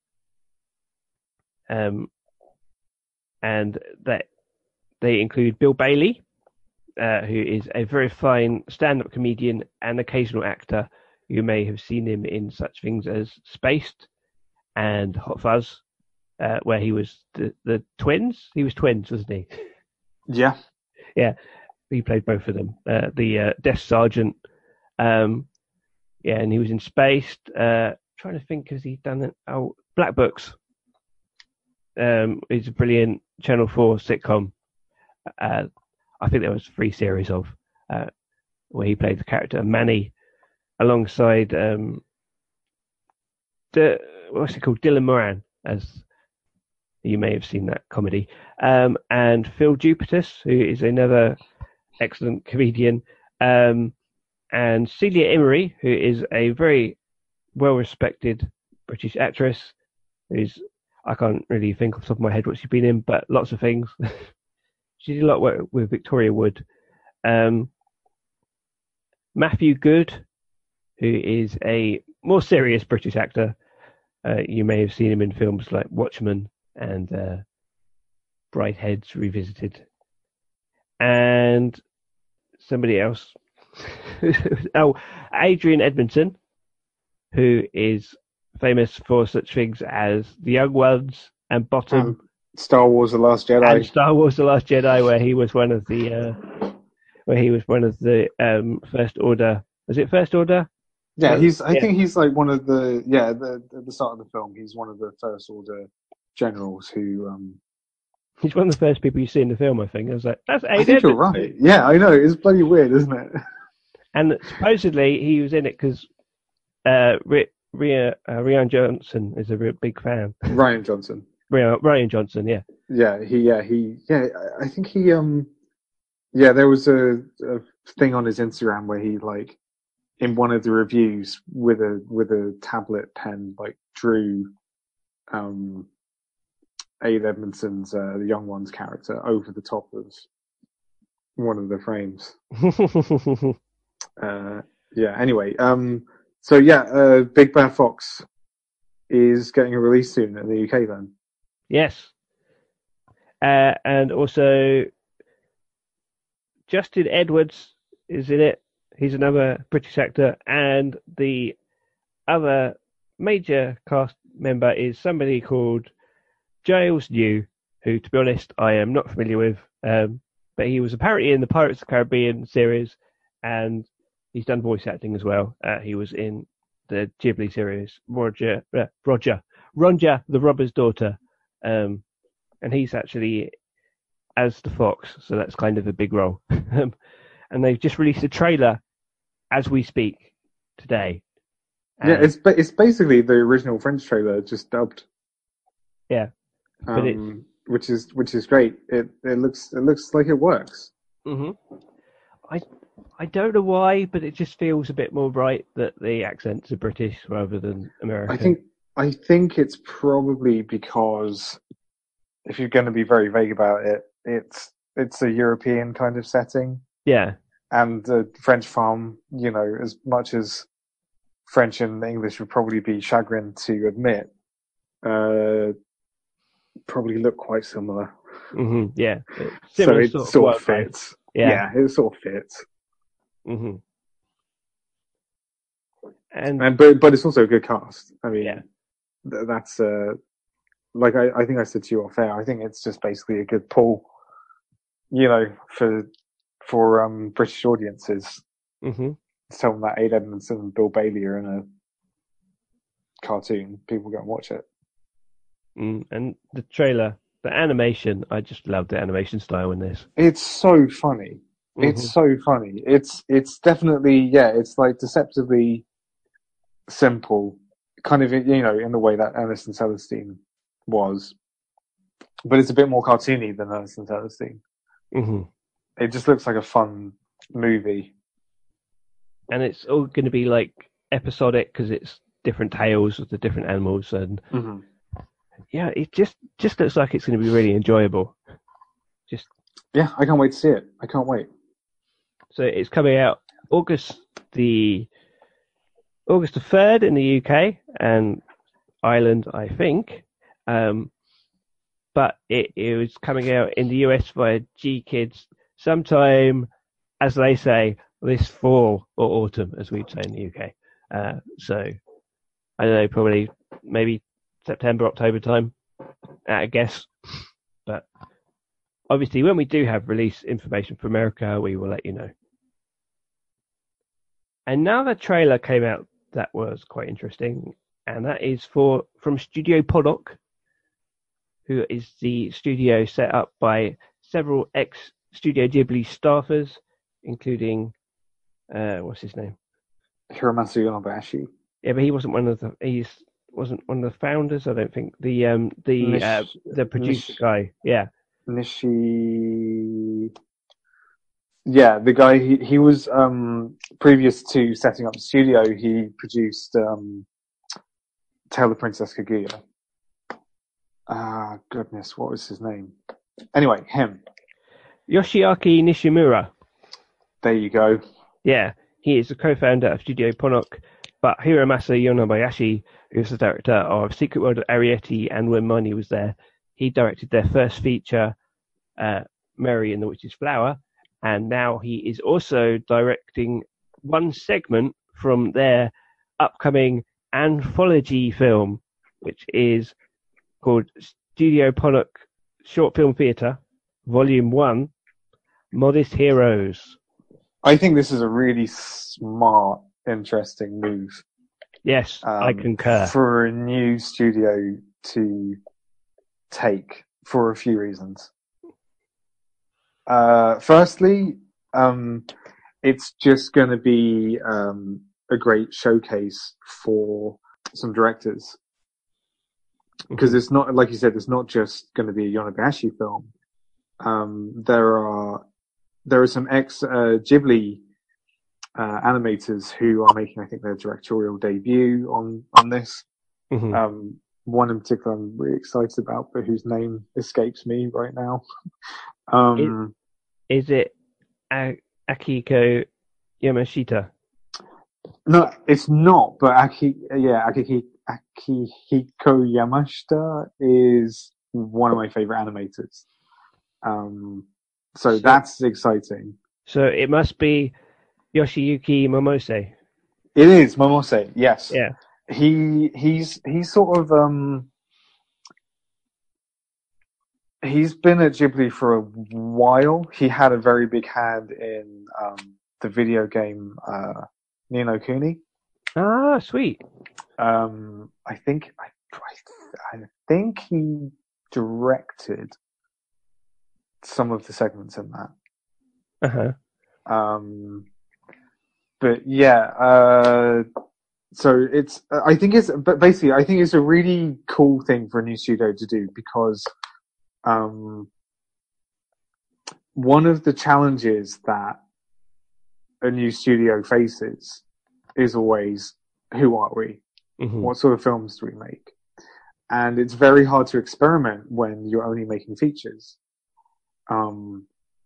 Um, and that they include Bill Bailey, uh, who is a very fine stand-up comedian and occasional actor. You may have seen him in such things as Spaced and Hot Fuzz, uh, where he was the, the twins. He was twins, wasn't he? Yeah. Yeah, he played both of them. Uh, the uh, desk sergeant. Um, yeah, and he was in Spaced. Uh, trying to think, has he done it? Oh, Black Books. Um, is a brilliant Channel four sitcom. Uh, I think there was three series of uh, where he played the character Manny alongside um, the what's it called, Dylan Moran, as you may have seen that comedy, um, and Phil Jupitus, who is another excellent comedian, um, and Celia Imrie, who is a very well-respected British actress, who's I can't really think off the top of my head what she's been in, but lots of things. She did a lot of work with Victoria Wood. Um, Matthew Good, who is a more serious British actor. Uh, you may have seen him in films like Watchmen and uh, Bright Heads Revisited. And somebody else. oh, Adrian Edmondson, who is famous for such things as The Young Ones and Bottom. Um, Star Wars: The Last Jedi. And Star Wars: The Last Jedi, where he was one of the, uh, where he was one of the um, First Order. Was it First Order? Yeah, he's. I yeah. think he's like one of the. Yeah, the, at the start of the film, he's one of the First Order generals who. Um, he's one of the first people you see in the film. I think. I was like, that's Aiden. I think you're right. Yeah, I know. It's bloody weird, isn't it? And supposedly he was in it because uh, Rian uh, Rian Johnson is a real big fan. Rian Johnson. Rian, Rian Johnson, yeah. Yeah, he. Yeah, he. Yeah, I think he. Um. Yeah, there was a, a thing on his Instagram where he like. In one of the reviews with a with a tablet pen, like drew um, Aid Edmondson's uh, the Young Ones character over the top of one of the frames. uh, yeah. Anyway, um, so yeah, uh, Big Bad Fox is getting a release soon in the U K. Then. Yes, uh, and also Justin Edwards is in it. He's another British actor, and the other major cast member is somebody called Giles New, who, to be honest, I am not familiar with, um, but he was apparently in the Pirates of the Caribbean series, and he's done voice acting as well. Uh, he was in the Ghibli series, Roger, uh, Roger, Ronja, the Robber's Daughter, um, and he's actually as the Fox, so that's kind of a big role. And they've just released a trailer as we speak today. And yeah, it's it's basically the original French trailer just dubbed. Yeah, but um, it's... which is which is great. It it looks it looks like it works. Mm-hmm. I I don't know why, but it just feels a bit more right that the accents are British rather than American. I think I think it's probably because if you're going to be very vague about it, it's it's a European kind of setting. Yeah. And the French farm, you know, as much as French and English would probably be chagrined to admit, uh, probably look quite similar. Mm-hmm. Yeah. So it sort, sort of fits. Yeah. yeah, it sort of fits. Mm-hmm. And, and but but it's also a good cast. I mean, yeah. th- that's uh, like I, I think I said to you off air. I think it's just basically a good pull, you know, for. for um, British audiences. Mm-hmm. Tell them that Aid Edmondson and Bill Bailey are in a cartoon, people go and watch it. Mm, and the trailer, the animation, I just love the animation style in this. It's so funny. Mm-hmm. It's so funny. It's it's definitely, yeah, it's like deceptively simple, kind of, you know, in the way that Ernest and Celestine was, but it's a bit more cartoony than Ernest and Celestine. Mm-hmm. It just looks like a fun movie, and it's all going to be like episodic because it's different tales of the different animals, and mm-hmm. yeah, it just just looks like it's going to be really enjoyable. Just yeah, I can't wait to see it. I can't wait. So it's coming out August the August the third in the U K and Ireland, I think. Um, but it, it was coming out in the U S via G Kids sometime, as they say, this fall or autumn, as we'd say in the U K. Uh, so I don't know, probably maybe September, October time, I guess. But obviously, when we do have release information for America, we will let you know. And now the trailer came out that was quite interesting, and that is for from Studio Podok, who is the studio set up by several ex-Studio Ghibli staffers, including, uh, what's his name? Hiromasa Yonebayashi. Yeah, but he wasn't one of the, he's wasn't one of the founders, I don't think. The um the Nish, uh, the producer Nish, guy, yeah. Nishi. Yeah, the guy, he, he was, um, previous to setting up the studio, he produced, um, Tale of Princess Kaguya. Ah, uh, goodness, what was his name? Anyway, him. Yoshiaki Nishimura. There you go. Yeah, he is the co-founder of Studio Ponok, but Hiromasa Yonebayashi, who's the director of Secret World of Arrietty and When Money Was There, he directed their first feature, uh, Mary and the Witch's Flower, and now he is also directing one segment from their upcoming anthology film, which is called Studio Ponok Short Film Theatre, Volume one, Modest Heroes. I think this is a really smart, interesting move. Yes, um, I concur. For a new studio to take, for a few reasons. Uh, firstly, um, it's just going to be um, a great showcase for some directors. Because it's not, like you said, it's not just going to be a Yonebayashi film. Um, there are there are some ex uh, Ghibli uh, animators who are making, I think, their directorial debut on on this. Mm-hmm. Um, one in particular I'm really excited about, but whose name escapes me right now. um, is, is it a- Akiko Yamashita? No, it's not. But Aki, yeah, Akihiko Yamashita is one of my favorite animators. Um, so, so that's exciting. So it must be Yoshiyuki Momose. It is Momose. Yes. Yeah. He he's he's sort of um he's been at Ghibli for a while. He had a very big hand in um the video game uh Ni no Kuni. Ah, sweet. Um, I think I, I, I think he directed some of the segments in that. Uh huh. Um, but yeah, uh, so it's. I think it's. But basically, I think it's a really cool thing for a new studio to do because, um, one of the challenges that a new studio faces is always, who are we? Mm-hmm. What sort of films do we make? And it's very hard to experiment when you're only making features. Um,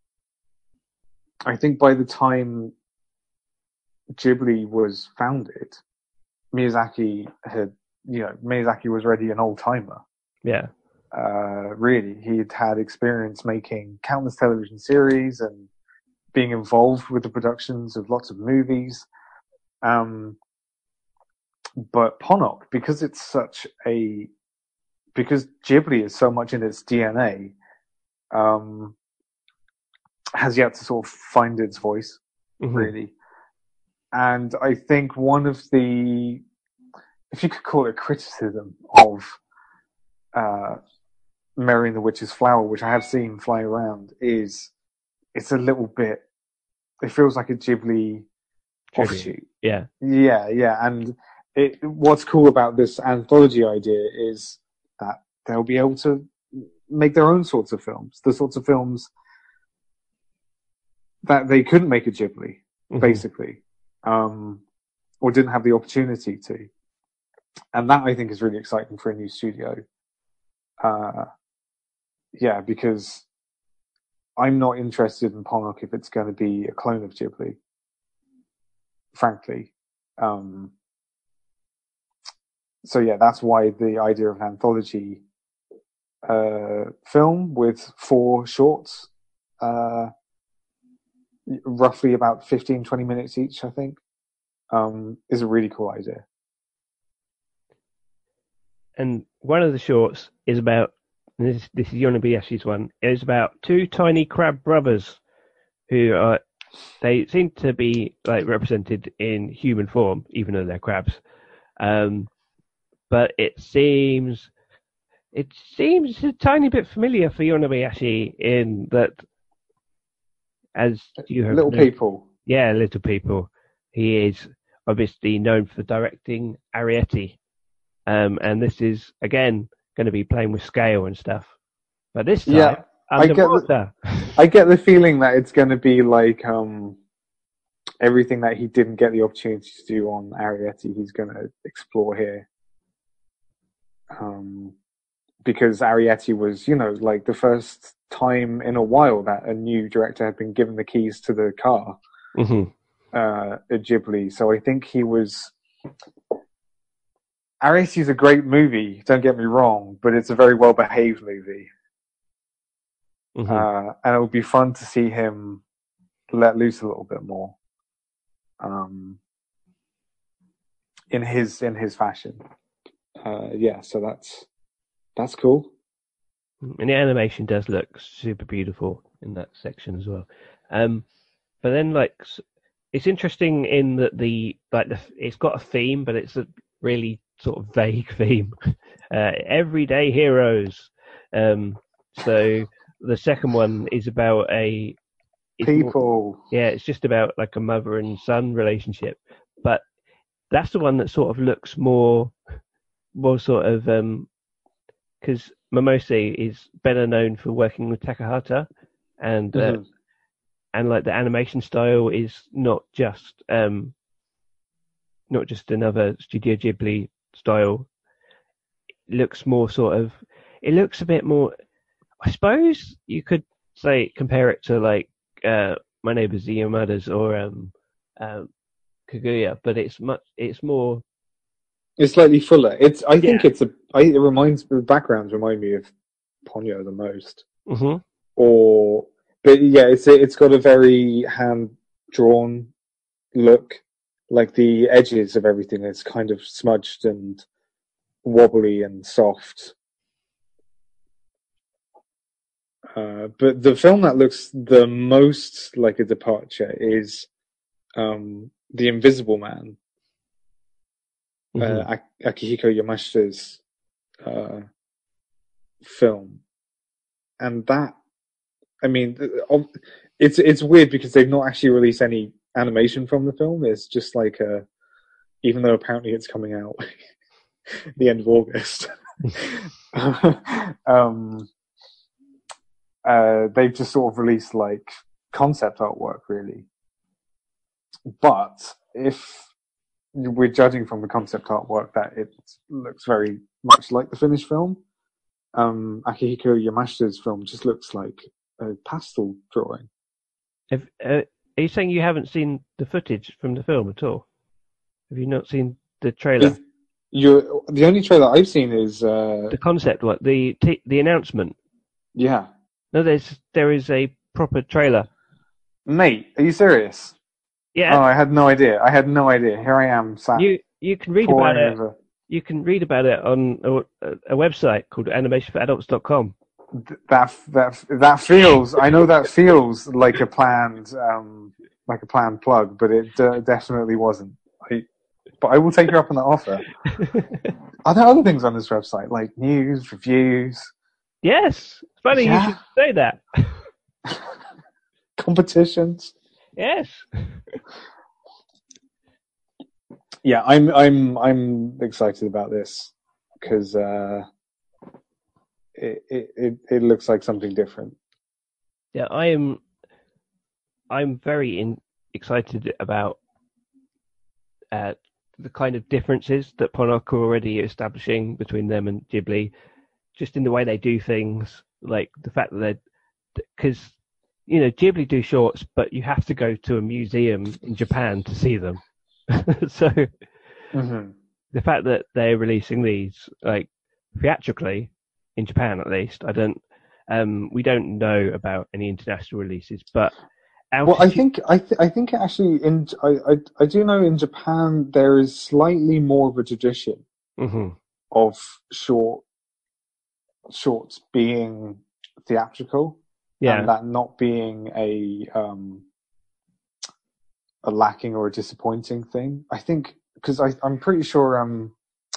I think by the time Ghibli was founded, Miyazaki had, you know, Miyazaki was already an old timer. Yeah. Uh, really, he'd had experience making countless television series and being involved with the productions of lots of movies. Um, But Ponok, because it's such a, because Ghibli is so much in its D N A, um, has yet to sort of find its voice, mm-hmm. really. And I think one of the if you could call it criticism of uh, Mary and the Witch's Flower, which I have seen flying around, is it's a little bit. It feels like a Ghibli offshoot. Yeah, yeah, yeah. And it, what's cool about this anthology idea is that they'll be able to make their own sorts of films, the sorts of films that they couldn't make at Ghibli, mm-hmm. basically, um, or didn't have the opportunity to. And that, I think, is really exciting for a new studio. Uh, yeah, because I'm not interested in Ponok if it's going to be a clone of Ghibli, frankly. Um, so yeah, that's why the idea of an anthology uh, film with four shorts, uh, roughly about fifteen, twenty minutes each, I think, um, is a really cool idea. And one of the shorts is about, and this, this is Yonebayashi's one, is about two tiny crab brothers who are, they seem to be like represented in human form, even though they're crabs. Um, but it seems, it seems a tiny bit familiar for Yonebayashi in that, as you have Little known, People. Yeah, Little People. He is obviously known for directing Arrietty. Um, and this is, again, going to be playing with scale and stuff. But this time, yeah, I get, the, I get the feeling that it's going to be like um, everything that he didn't get the opportunity to do on Arrietty, he's going to explore here. Um, because Arrietty was, you know, like the first time in a while that a new director had been given the keys to the car mm-hmm. uh, at Ghibli. So I think he was... Arrietty is a great movie, don't get me wrong, but it's a very well-behaved movie. Mm-hmm. Uh, and it would be fun to see him let loose a little bit more. Um, in his in his fashion. Uh, yeah, so that's that's cool. And the animation does look super beautiful in that section as well. Um, but then, like, it's interesting in that the like the it's got a theme, but it's a really sort of vague theme. Uh, everyday heroes. Um, so the second one is about a people. More, yeah, it's just about like a mother and son relationship. But that's the one that sort of looks more, more sort of um, because Momose is better known for working with Takahata, and uh, mm-hmm. and like the animation style is not just um, not just another Studio Ghibli style. It looks more sort of, it looks a bit more, I suppose you could say, compare it to like uh, My Neighbors the Yamadas or um, um, Kaguya, but it's much, it's more. It's slightly fuller. It's, I think yeah. it's a, I, it reminds, the backgrounds remind me of Ponyo the most. Mm-hmm. Or, but yeah, it's, it's got a very hand-drawn look. Like the edges of everything is kind of smudged and wobbly and soft. Uh, but the film that looks the most like a departure is um, The Invisible Man, mm-hmm. uh, Akihiko Yamashita's uh, film. And that, I mean, it's it's weird because they've not actually released any animation from the film. It's just like a, even though apparently it's coming out the end of August. um, uh, they've just sort of released like concept artwork, really. But if we're judging from the concept artwork that it looks very much like the finished film, um, Akihiko Yamashita's film just looks like a pastel drawing. If, uh, are you saying you haven't seen the footage from the film at all? Have you not seen the trailer? You, the only trailer I've seen is uh, the concept, what the t- the announcement. Yeah. No, there's there is a proper trailer. Mate, are you serious? Yeah. Oh, I had no idea. I had no idea. Here I am, sat. You you can read about it. Over. You can read about it on a, a website called animation for adults dot com. That that that feels. I know that feels like a planned um, like a planned plug, but it uh, definitely wasn't. I but I will take you up on that offer. Are there other things on this website, like news, reviews? Yes. It's funny Yeah. you should say that. Competitions? Yes. Yeah, I'm I'm I'm excited about this because uh, it, it it it looks like something different. Yeah, I am. I'm very in, excited about uh, the kind of differences that Ponok are already establishing between them and Ghibli, just in the way they do things, like the fact that they're, because you know Ghibli do shorts, but you have to go to a museum in Japan to see them. So Mm-hmm. the fact that they're releasing these like theatrically in Japan, at least, I don't. Um, we don't know about any international releases, but Well, I think I th- I think actually in I, I I do know in Japan there is slightly more of a tradition mm-hmm. of short shorts being theatrical, yeah, and that not being a um a lacking or a disappointing thing. I think because I I'm pretty sure um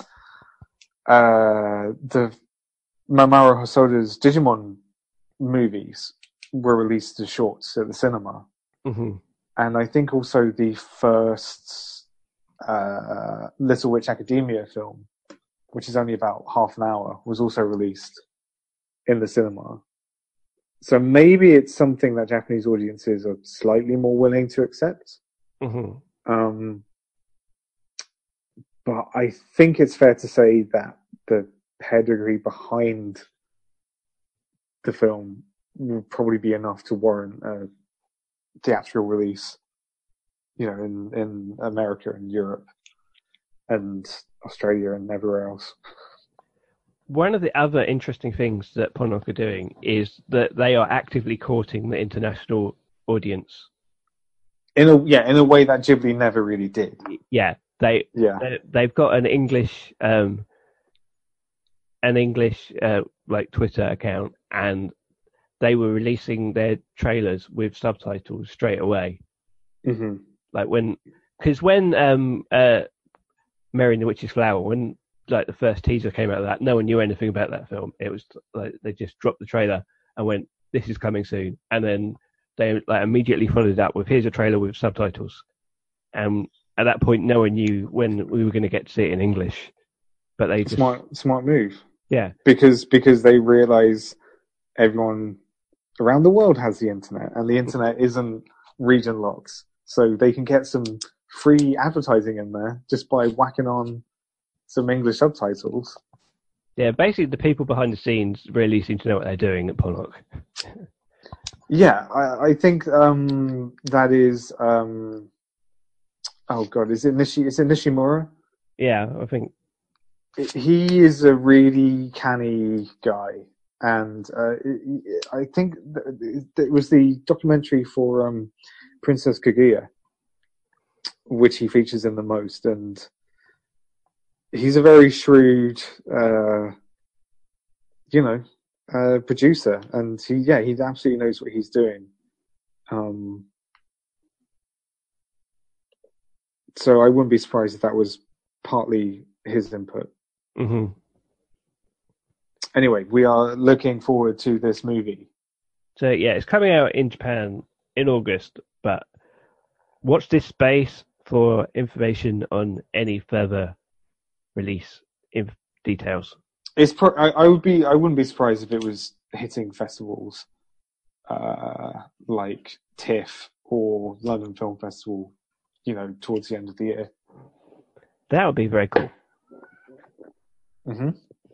uh the Mamoru Hosoda's Digimon movies were released as shorts at the cinema. mm-hmm. And I think also the first uh, Little Witch Academia film, which is only about half an hour, was also released in the cinema. So maybe it's something that Japanese audiences are slightly more willing to accept. Mm-hmm. Um, but I think it's fair to say that the pedigree behind the film will probably be enough to warrant a theatrical release, you know, in, in America and Europe and Australia and everywhere else. One of the other interesting things that Ponok are doing is that they are actively courting the international audience. In a yeah, in a way that Ghibli never really did. Yeah, they Yeah, they, they've got an English um an English uh, like Twitter account, and they were releasing their trailers with subtitles straight away. mm-hmm. Like when, because when um uh Mary and the Witch's Flower, when like the first teaser came out of that, no one knew anything about that film. It was like they just dropped the trailer and went, "This is coming soon," and then they like immediately followed it up with, "Here's a trailer with subtitles." And at that point, no one knew when we were going to get to see it in English. But they just smart smart move. Yeah, because because they realize everyone around the world has the internet, and the internet isn't region locks, so they can get some free advertising in there just by whacking on some English subtitles. Yeah, basically the people behind the scenes really seem to know what they're doing at Ponok. Yeah, I, I think um, that is. Um, oh God, is it Nishi? Is it Nishimura? Yeah, I think he is a really canny guy, and uh, I think it was the documentary for um, Princess Kaguya, which he features in the most, and he's a very shrewd, uh, you know, uh, producer, and he yeah he absolutely knows what he's doing. Um, so I wouldn't be surprised if that was partly his input. Mm-hmm. Anyway, we are looking forward to this movie. So yeah, it's coming out in Japan in August, but watch this space for information on any further release inf- details. It's pro- I, I would be I wouldn't be surprised if it was hitting festivals uh, like TIFF or London Film Festival, you know, towards the end of the year. That would be very cool. Mm-hmm.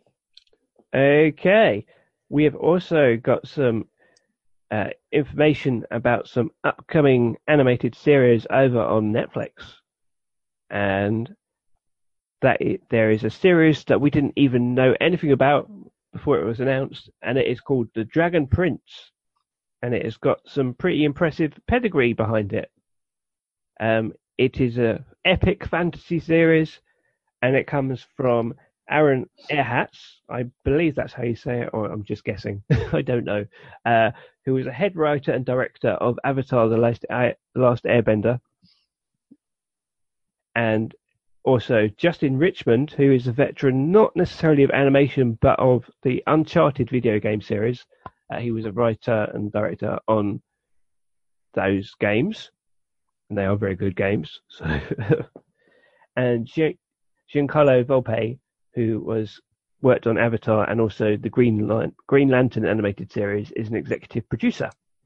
Okay, we have also got some uh, information about some upcoming animated series over on Netflix, and that it, there is a series that we didn't even know anything about before it was announced, and it is called The Dragon Prince, and it has got some pretty impressive pedigree behind it. Um, it is a epic fantasy series, and it comes from Aaron Earhats, I believe that's how you say it, or I'm just guessing, I don't know, uh, who is a head writer and director of Avatar: The Last, uh, Last Airbender. And also Justin Richmond, who is a veteran not necessarily of animation but of the Uncharted video game series. Uh, he was a writer and director on those games, and they are very good games. So, and Gian- Giancarlo Volpe, who was worked on Avatar and also the Green, Lan- Green Lantern animated series, is an executive producer.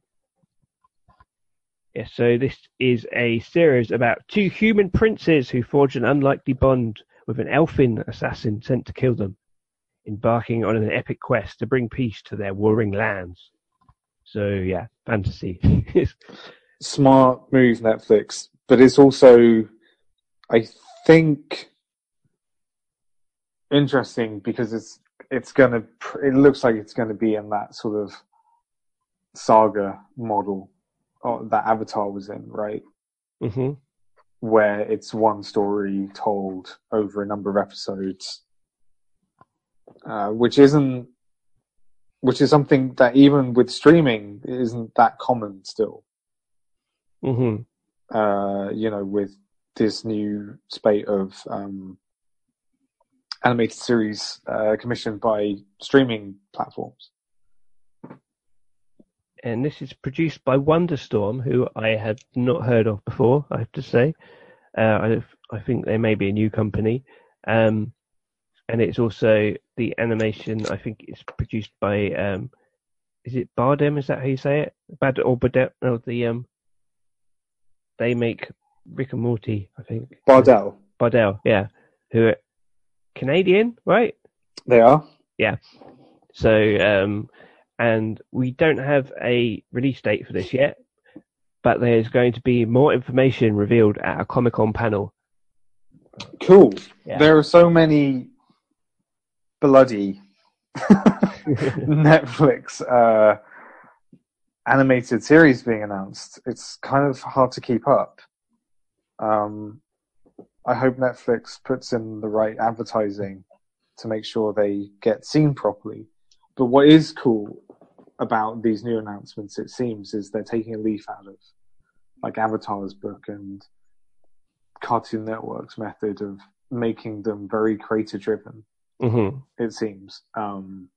Yes, so this is a series about two human princes who forge an unlikely bond with an elfin assassin sent to kill them, embarking on an epic quest to bring peace to their warring lands. So yeah, fantasy. Smart move, Netflix, but it's also, I think, interesting because it's it's gonna. It looks like it's gonna be in that sort of saga model that Avatar was in, right? Mm-hmm. Where it's one story told over a number of episodes, uh, which isn't, which is something that even with streaming isn't that common still. Mm-hmm. Uh, you know, with this new spate of um, animated series uh, commissioned by streaming platforms. And this is produced by Wonderstorm, who I had not heard of before, I have to say. Uh, I, I think they may be a new company. Um, and it's also the animation, I think it's produced by, um, is it Bardem? Is that how you say it? Bad or Bardem? No, the, um, they make Rick and Morty, I think. Bardell. Bardell, yeah. Who are Canadian, right? They are? Yeah. So, um, and we don't have a release date for this yet, but there's going to be more information revealed at a Comic-Con panel. Cool. Yeah. There are so many bloody Netflix uh, animated series being announced. It's kind of hard to keep up. Um, I hope Netflix puts in the right advertising to make sure they get seen properly. But what is cool about these new announcements, it seems, is they're taking a leaf out of like Avatar's book and Cartoon Network's method of making them very creator driven. Mm-hmm. It seems. Um,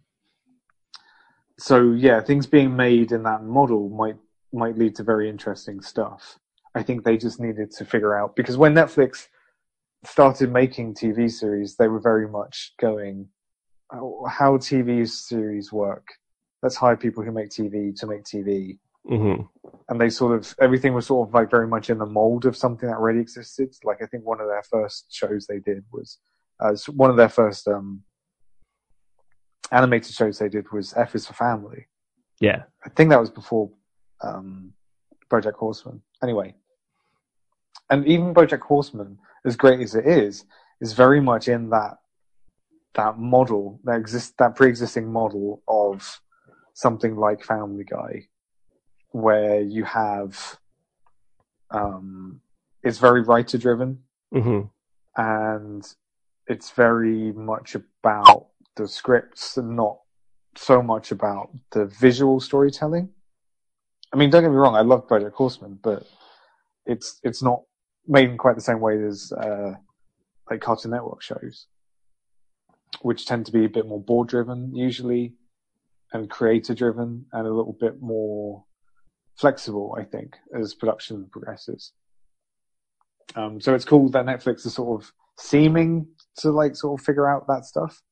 so yeah, things being made in that model might might lead to very interesting stuff. I think they just needed to figure out, because when Netflix started making T V series, they were very much going, oh, how T V series work. Let's hire people who make T V to make T V. Mm-hmm. And they sort of, everything was sort of like very much in the mold of something that already existed. Like I think one of their first shows they did was, uh, one of their first um, animated shows they did was F is for Family. Yeah. I think that was before um, BoJack Horseman. Anyway. And even BoJack Horseman, as great as it is, is very much in that that model, that exist, that pre-existing model of something like Family Guy, where you have, um, it's very writer driven, Mm-hmm. and it's very much about the scripts and not so much about the visual storytelling. I mean, don't get me wrong, I love BoJack Horseman, but it's it's not made in quite the same way as uh, like Cartoon Network shows, which tend to be a bit more board driven usually, and creator driven, and a little bit more flexible, I think, as production progresses. Um, so it's cool that Netflix is sort of seeming to like sort of figure out that stuff,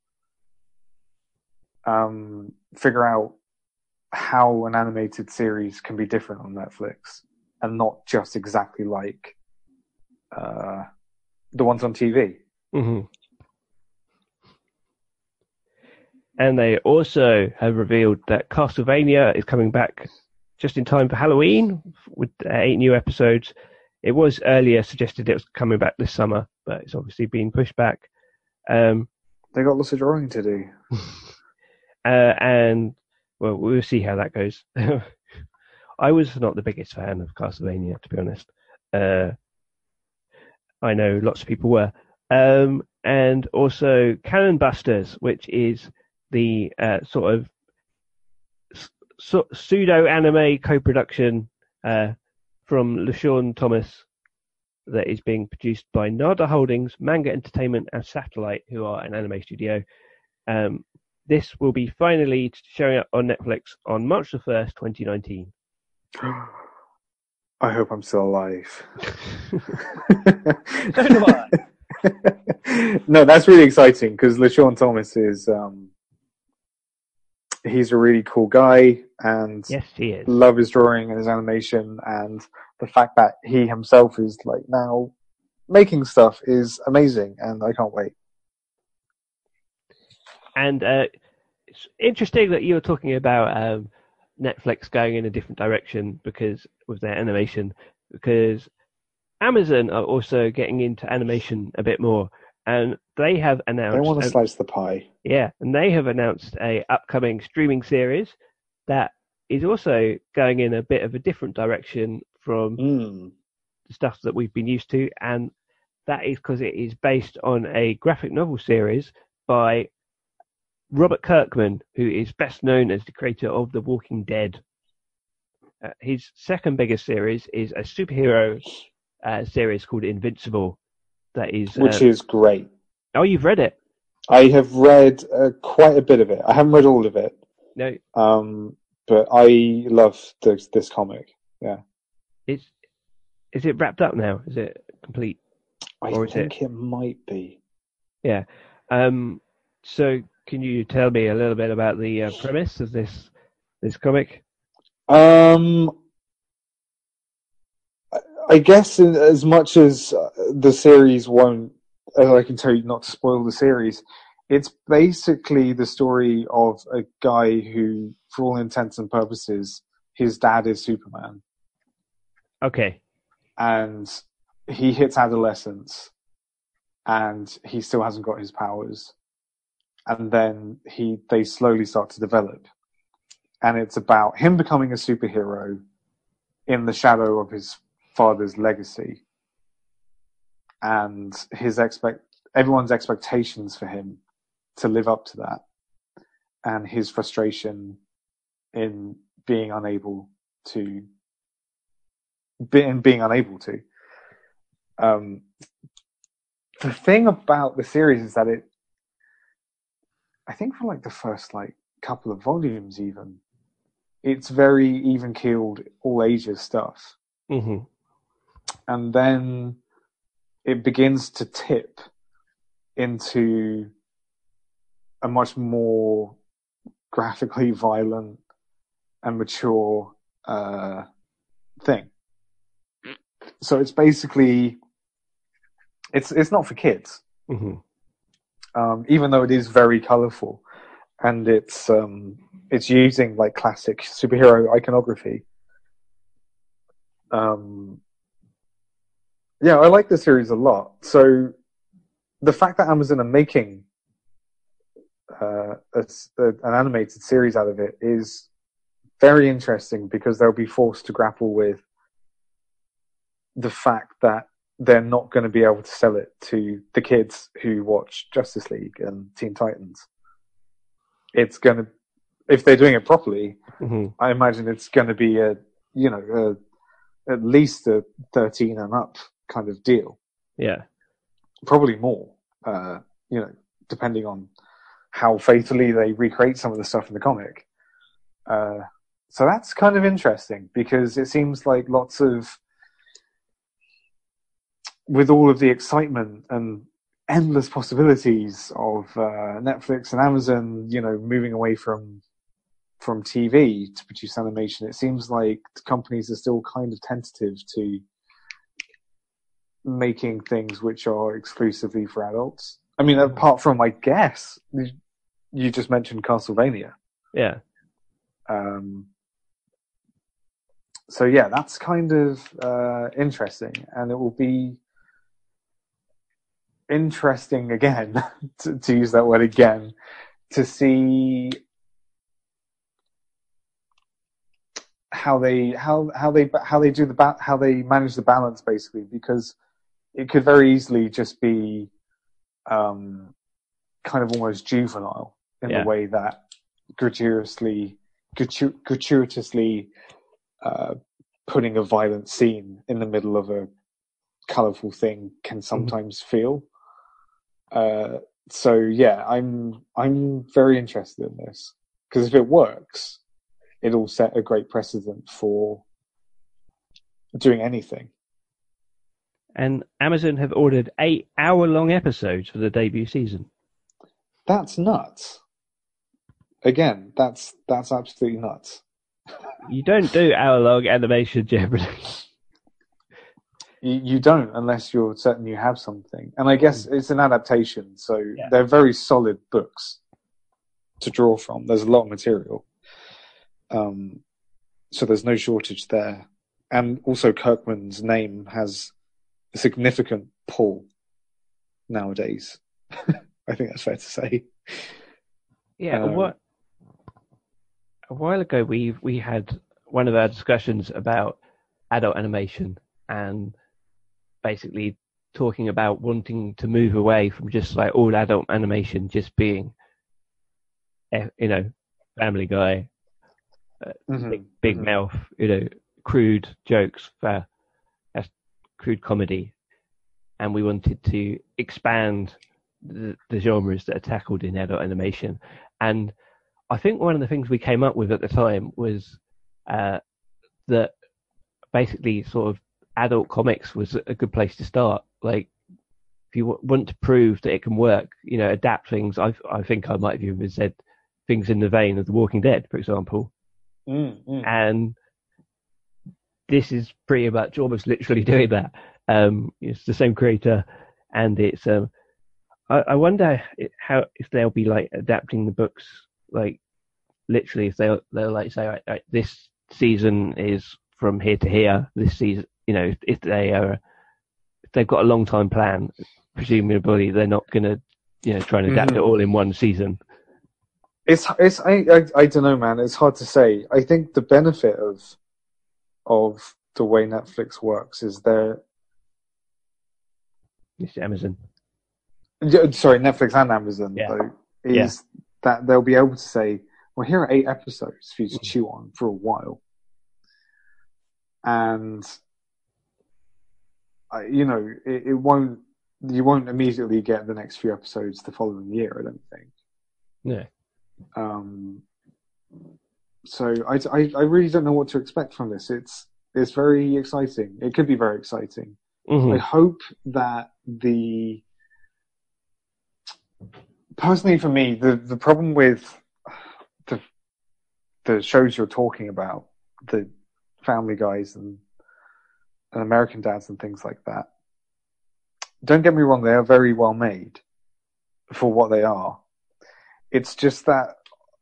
um, figure out how an animated series can be different on Netflix and not just exactly like uh, the ones on T V. Mm-hmm. And they also have revealed that Castlevania is coming back just in time for Halloween with eight new episodes. It was earlier suggested it was coming back this summer, but it's obviously been pushed back. Um, they got lots of drawing to do. uh, and, well, we'll see how that goes. I was not the biggest fan of Castlevania, to be honest. Uh, I know lots of people were. Um, and also Cannon Busters, which is the uh, sort of so, pseudo-anime co-production uh, from LeSean Thomas, that is being produced by Nada Holdings, Manga Entertainment, and Satellite, who are an anime studio. Um, this will be finally showing up on Netflix on March the first, twenty nineteen. I hope I'm still alive. So do I. No, that's really exciting because LeSean Thomas is um, he's a really cool guy, and Yes, he is. love his drawing and his animation, and the fact that he himself is like now making stuff is amazing, and I can't wait. And uh, it's interesting that you were talking about um, Netflix going in a different direction because with their animation, because Amazon are also getting into animation a bit more, and they have announced. They want to an, slice the pie. Yeah, and they have announced a upcoming streaming series that is also going in a bit of a different direction from Mm. the stuff that we've been used to, and that is because it is based on a graphic novel series by Robert Kirkman, who is best known as the creator of The Walking Dead. Uh, his second biggest series is a superhero uh, series called Invincible. That is, Which uh, is great. Oh, you've read it? I have read uh, quite a bit of it. I haven't read all of it, No, um, but I love this, this comic. Yeah, it's is it wrapped up now? Is it complete? I Or is think it might be. Yeah. Um, so, can you tell me a little bit about the uh, premise of this this comic? Um, I- I guess in, as much as uh, the series won't, uh, I can tell you not to spoil the series, it's basically the story of a guy who, for all intents and purposes, his dad is Superman. Okay. And he hits adolescence, and he still hasn't got his powers. And then he they slowly start to develop. And it's about him becoming a superhero in the shadow of his father's legacy, and his expect everyone's expectations for him to live up to that, and his frustration in being unable to being being unable to. Um, the thing about the series is that it, I think for like the first like couple of volumes even, it's very even keeled, all ages stuff. Mm-hmm. And then it begins to tip into a much more graphically violent and mature uh, thing. So it's basically, it's it's not for kids, Mm-hmm. um, even though it is very colourful, and it's um, it's using like classic superhero iconography. Um, yeah, I like the series a lot. So the fact that Amazon are making uh, a, a, an animated series out of it is very interesting, because they'll be forced to grapple with the fact that they're not going to be able to sell it to the kids who watch Justice League and Teen Titans. It's going to, if they're doing it properly, Mm-hmm. I imagine it's going to be a, you know, a, at least a thirteen and up kind of deal. Yeah. Probably more, uh, you know, depending on how faithfully they recreate some of the stuff in the comic. Uh, so that's kind of interesting, because it seems like lots of, with all of the excitement and endless possibilities of uh, Netflix and Amazon, you know, moving away from from T V to produce animation, it seems like companies are still kind of tentative to making things which are exclusively for adults. I mean, apart from, I guess, you just mentioned Castlevania. Yeah. Um, so yeah, that's kind of uh, interesting, and it will be interesting again, to, to use that word again, to see how they how how they how they do the ba- how they manage the balance, basically, because it could very easily just be um, kind of almost juvenile in Yeah. the way that gratuitously gratu- gratuitously uh, putting a violent scene in the middle of a colourful thing can sometimes mm-hmm. feel. Uh, so yeah, I'm I'm very interested in this because if it works, it'll set a great precedent for doing anything. And Amazon have ordered eight hour-long episodes for the debut season. That's nuts. Again, that's that's absolutely nuts. You don't do hour-long animation generally. You, you don't unless you're certain you have something. And I guess it's an adaptation, so yeah. They're very solid books to draw from. There's a lot of material. Um, so there's no shortage there. And also Kirkman's name has a significant pull nowadays. I think that's fair to say. Yeah, um, what a while ago we we had one of our discussions about adult animation and basically talking about wanting to move away from just like all adult animation just being, you know, Family Guy, uh, mm-hmm. big, big mm-hmm. mouth, you know, crude jokes for uh, crude comedy, and we wanted to expand the, the genres that are tackled in adult animation. And I think one of the things we came up with at the time was uh, that basically sort of adult comics was a good place to start. Like, if you w- want to prove that it can work, you know, adapt things. I I think I might have even said things in the vein of The Walking Dead, for example. Mm, mm. And this is pretty much almost literally doing that. Um, it's the same creator, and it's. Um, I, I wonder how if they'll be like adapting the books, like literally, if they'll they'll like say, right, right, this season is from here to here. This season, you know, if they are, if they've got a long time plan, presumably they're not going to, you know, try and adapt mm-hmm. it all in one season. It's it's I, I I don't know, man. It's hard to say. I think the benefit of of the way Netflix works is they're it's Amazon. Sorry, Netflix and Amazon yeah. though is yeah. that they'll be able to say, well, here are eight episodes for you to mm-hmm. chew on for a while, and I, you know it, it won't you won't immediately get the next few episodes the following year. I don't think. Yeah. Um, so I, I, I really don't know what to expect from this. It's it's very exciting. It could be very exciting. Mm-hmm. I hope that the personally for me the, the problem with the the shows you're talking about, the Family Guys and, and American Dads and things like that. Don't get me wrong; they are very well made for what they are. It's just that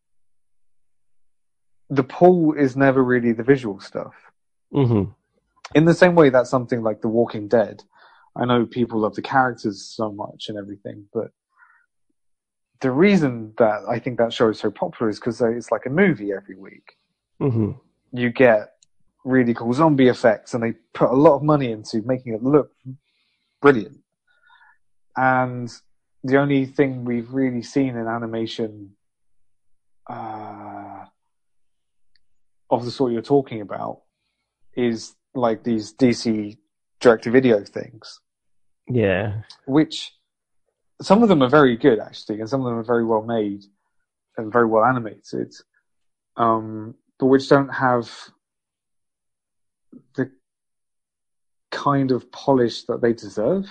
the pull is never really the visual stuff. Mm-hmm. In the same way that something like The Walking Dead, I know people love the characters so much and everything, but the reason that I think that show is so popular is because it's like a movie every week. Mm-hmm. You get really cool zombie effects, and they put a lot of money into making it look brilliant. And the only thing we've really seen in animation uh, of the sort you're talking about is like these D C direct-to-video things. Yeah. Which, some of them are very good, actually, and some of them are very well made and very well animated, um, but which don't have the kind of polish that they deserve.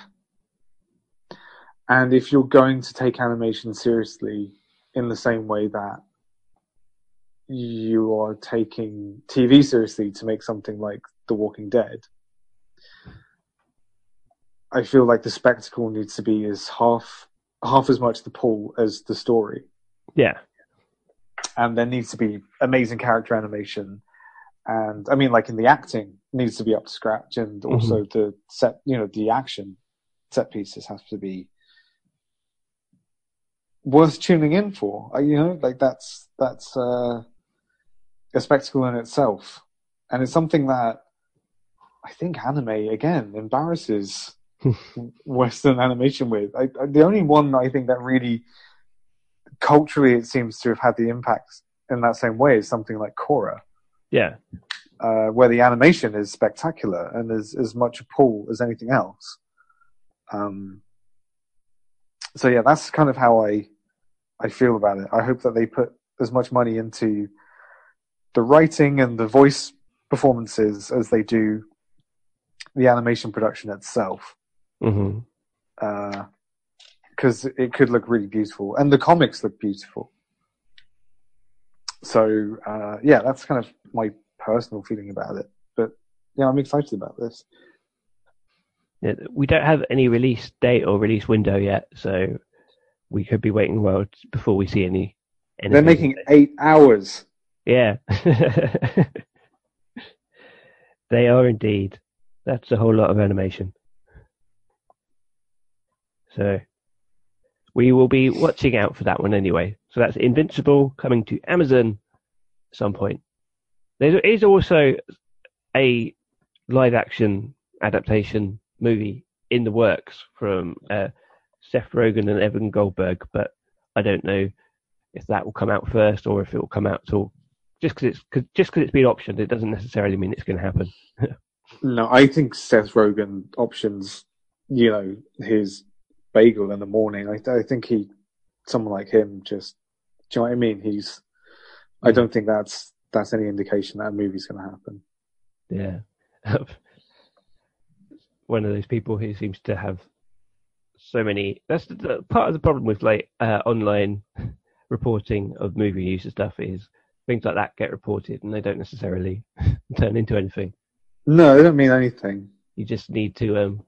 And if you're going to take animation seriously in the same way that you are taking T V seriously to make something like The Walking Dead, I feel like the spectacle needs to be as half half as much the pull as the story. Yeah. And there needs to be amazing character animation. And I mean, like in the acting needs to be up to scratch, and also mm-hmm. the set, you know, the action set pieces have to be worth tuning in for. You know, like that's that's uh, a spectacle in itself, and it's something that I think anime again embarrasses Western animation with. I, I, the only one I think that really culturally it seems to have had the impact in that same way is something like Korra. Yeah. uh, where the animation is spectacular and is as much a pull as anything else. Um, so yeah, that's kind of how I I feel about it. I hope that they put as much money into the writing and the voice performances as they do the animation production itself. Mm-hmm. Because uh, it could look really beautiful, and the comics look beautiful. So uh, yeah, that's kind of my personal feeling about it. But yeah, I'm excited about this. Yeah, we don't have any release date or release window yet, so we could be waiting a while before we see any. They're making eight hours. Yeah, they are indeed. That's a whole lot of animation. So we will be watching out for that one anyway. So that's Invincible, coming to Amazon at some point. There is also a live-action adaptation movie in the works from uh, Seth Rogen and Evan Goldberg, but I don't know if that will come out first or if it will come out at all. Just because it's cause, just because it's been optioned, it doesn't necessarily mean it's going to happen. No, I think Seth Rogen options, you know, his bagel in the morning. I, I think he, someone like him, just, do you know what I mean? He's, I don't think that's that's any indication that a movie's going to happen. Yeah, one of those people who seems to have so many. That's the, the, part of the problem with like uh, online reporting of movie news and stuff is things like that get reported and they don't necessarily turn into anything. No, they don't mean anything. You just need to um,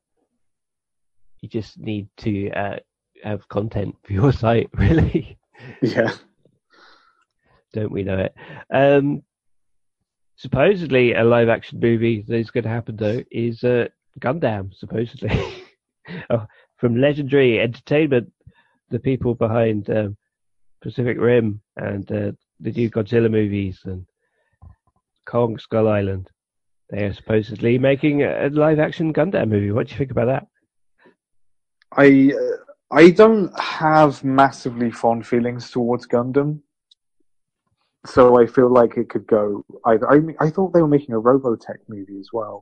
you just need to uh, have content for your site, really. Yeah. Don't we know it? Um, supposedly, a live-action movie that's going to happen though is uh, Gundam. Supposedly, oh, from Legendary Entertainment, the people behind um, Pacific Rim and uh, the new Godzilla movies and Kong Skull Island. They are supposedly making a live-action Gundam movie. What do you think about that? I uh, I don't have massively fond feelings towards Gundam, so I feel like it could go either. I I thought they were making a Robotech movie as well.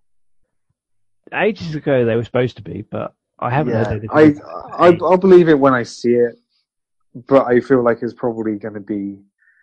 Ages ago they were supposed to be, but I haven't yeah, heard anything. I, I I'll believe it when I see it, but I feel like it's probably going to be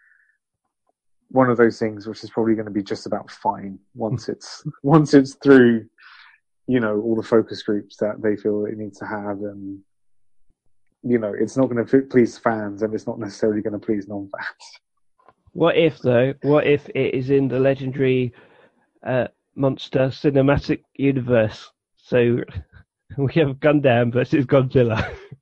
one of those things which is probably going to be just about fine once it's once it's through, you know, all the focus groups that they feel it needs to have, and you know, it's not going to please fans, and it's not necessarily going to please non-fans. What if though? What if it is in the Legendary uh, Monster Cinematic Universe? So we have Gundam versus Godzilla.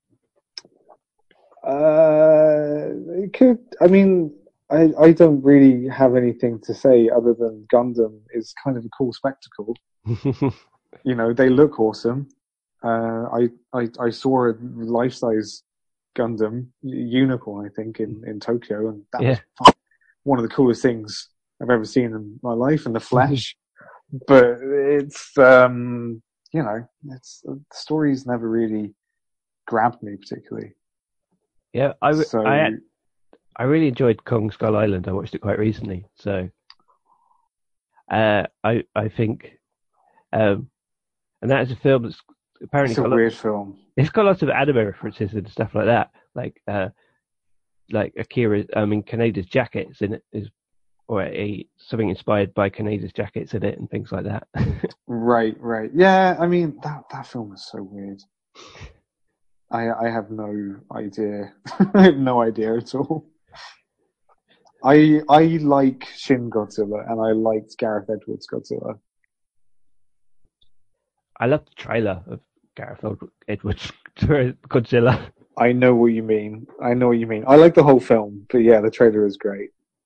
uh, it could. I mean. I, I don't really have anything to say other than Gundam is kind of a cool spectacle. You know, they look awesome. Uh, I, I I saw a life-size Gundam unicorn, I think, in, in Tokyo, and that yeah. was one of the coolest things I've ever seen in my life in the flesh. But it's, um, you know, it's the story's never really grabbed me particularly. Yeah, I, so, I I really enjoyed Kong Skull Island. I watched it quite recently, so uh, I I think, um, and that is a film that's apparently it's a got weird lots, film. It's got lots of anime references and stuff like that, like uh, like Akira. I mean, Kaneda's jackets in it is, or a something inspired by Kaneda's jackets in it, and things like that. Right, right, yeah. I mean, that that film is so weird. I I have no idea. I have no idea at all. I I like Shin Godzilla, and I liked Gareth Edwards' Godzilla. I love the trailer of Gareth Edwards' Godzilla. I know what you mean. I know what you mean. I like the whole film, but yeah, the trailer is great.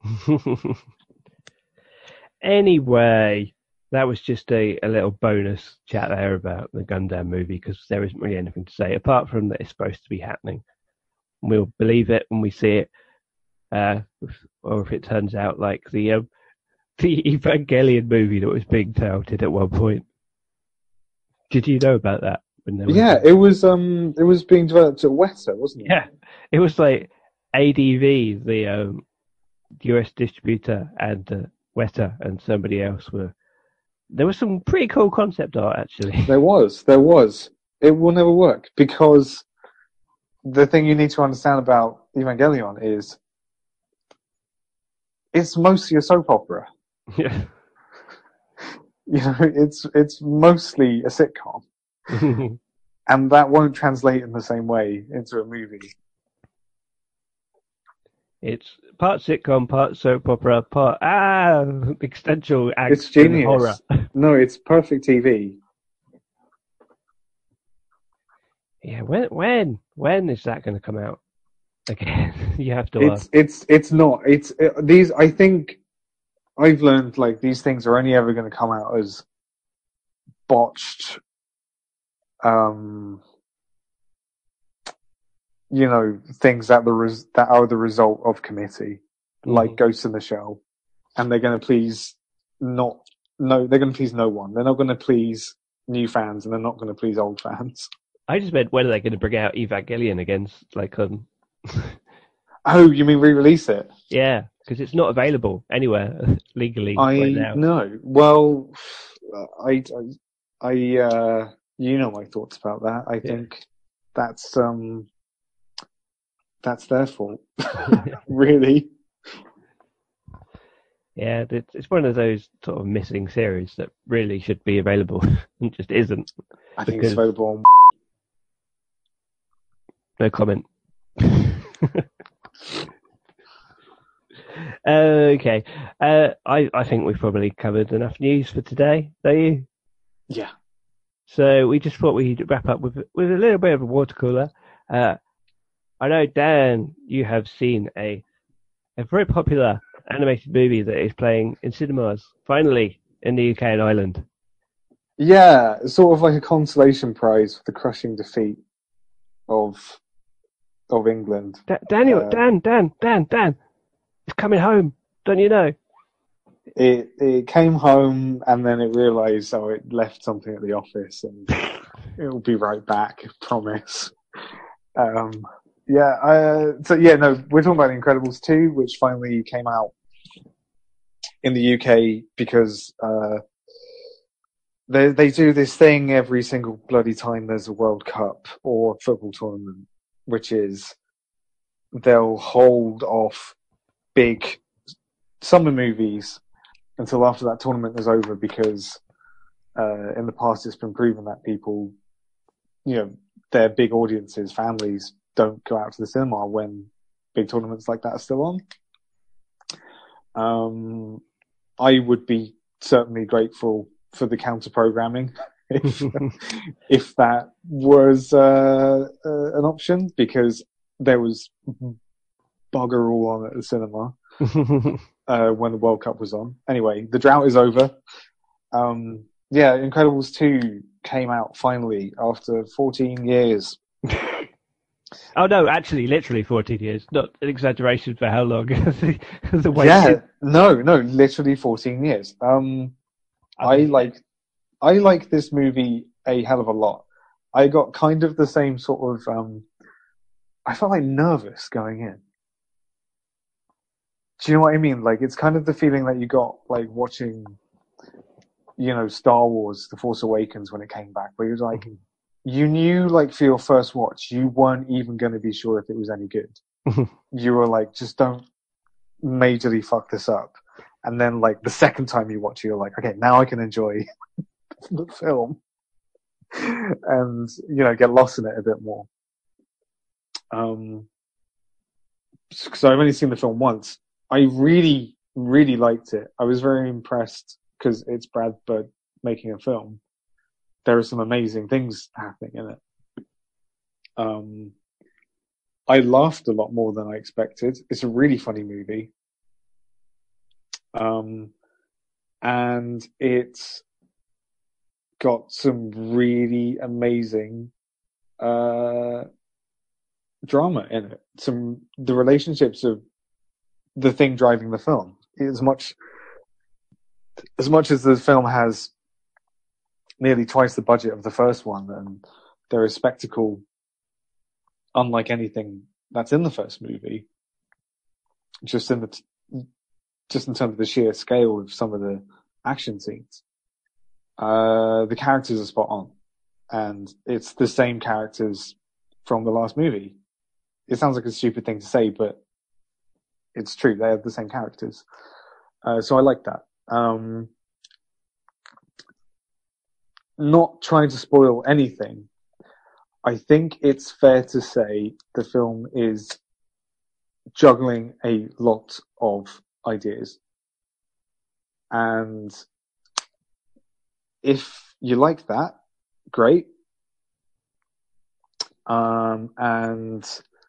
Anyway, that was just a, a little bonus chat there about the Gundam movie, because there isn't really anything to say apart from that it's supposed to be happening. We'll believe it when we see it. Uh, or if it turns out like the um, the Evangelion movie that was being touted at one point. Did you know about that? When there was yeah, it was um, it was being developed at Weta, wasn't it? Yeah, it was like A D V, the um, U S distributor, and uh, Weta and somebody else were. There was some pretty cool concept art, actually. There was, there was. It will never work because the thing you need to understand about Evangelion is it's mostly a soap opera. Yeah. You know, it's it's mostly a sitcom, and that won't translate in the same way into a movie. It's part sitcom, part soap opera, part ah existential angst It's genius. and horror. No, it's perfect T V. Yeah, when when when is that going to come out again? You have to It's ask. it's it's not. It's it, these. I think I've learned like these things are only ever going to come out as botched, um, you know, things that the res- that are the result of committee, mm-hmm. like Ghost in the Shell, and they're going to please not no, they're going to please no one. They're not going to please new fans, and they're not going to please old fans. I just meant when are they going to bring out Evangelion again? Like um. Oh, you mean re-release it? Yeah, because it's not available anywhere legally I right now. know. Well, I, I, I uh, you know my thoughts about that. I yeah. think that's um, that's their fault, really. Yeah, it's one of those sort of missing series that really should be available and just isn't. I think it's available on. No comment. Okay, uh, I I think we've probably covered enough news for today, don't you? Yeah. So we just thought we'd wrap up with with a little bit of a water cooler. Uh, I know, Dan, you have seen a a very popular animated movie that is playing in cinemas finally in the U K and Ireland. Yeah, sort of like a consolation prize for the crushing defeat of of England. Da- Daniel, uh, Dan, Dan, Dan, Dan. It's coming home, don't you know? It it came home and then it realised, oh, it left something at the office and it'll be right back, promise. Um, yeah, uh, so yeah, no, we're talking about The Incredibles two, which finally came out in the U K because uh, they they do this thing every single bloody time there's a World Cup or football tournament, which is they'll hold off big summer movies until after that tournament is over because uh, in the past it's been proven that people, you know, their big audiences, families, don't go out to the cinema when big tournaments like that are still on. Um, I would be certainly grateful for the counter programming if if that was uh, uh, an option, because there was bugger all on at the cinema uh, when the World Cup was on. Anyway, the drought is over. Um, yeah, Incredibles two came out finally after fourteen years. Oh no, actually, literally fourteen years. Not an exaggeration for how long. the way yeah, it... no, no, literally fourteen years. Um, I like, I like this movie a hell of a lot. I got kind of the same sort of. Um, I felt like nervous going in. Do you know what I mean? Like, it's kind of the feeling that you got like watching, you know, Star Wars: The Force Awakens when it came back, where you're like. Mm-hmm. You knew, like, for your first watch, you weren't even going to be sure if it was any good. You were like, just don't majorly fuck this up. And then, like, the second time you watch it, you're like, okay, now I can enjoy the film. And, you know, get lost in it a bit more. Um, so I've only seen the film once. I really, really liked it. I was very impressed because it's Brad Bird making a film. There are some amazing things happening in it. Um, I laughed a lot more than I expected. It's a really funny movie. Um, and it's got some really amazing uh, drama in it. Some the relationships of the thing driving the film. As much as much as the film has nearly twice the budget of the first one, and there is spectacle unlike anything that's in the first movie. Just in the t- just in terms of the sheer scale of some of the action scenes. Uh, the characters are spot on, and it's the same characters from the last movie. It sounds like a stupid thing to say, but it's true. They have the same characters. Uh, so I like that. Um, not trying to spoil anything, I think it's fair to say the film is juggling a lot of ideas. And if you like that, great. Um, and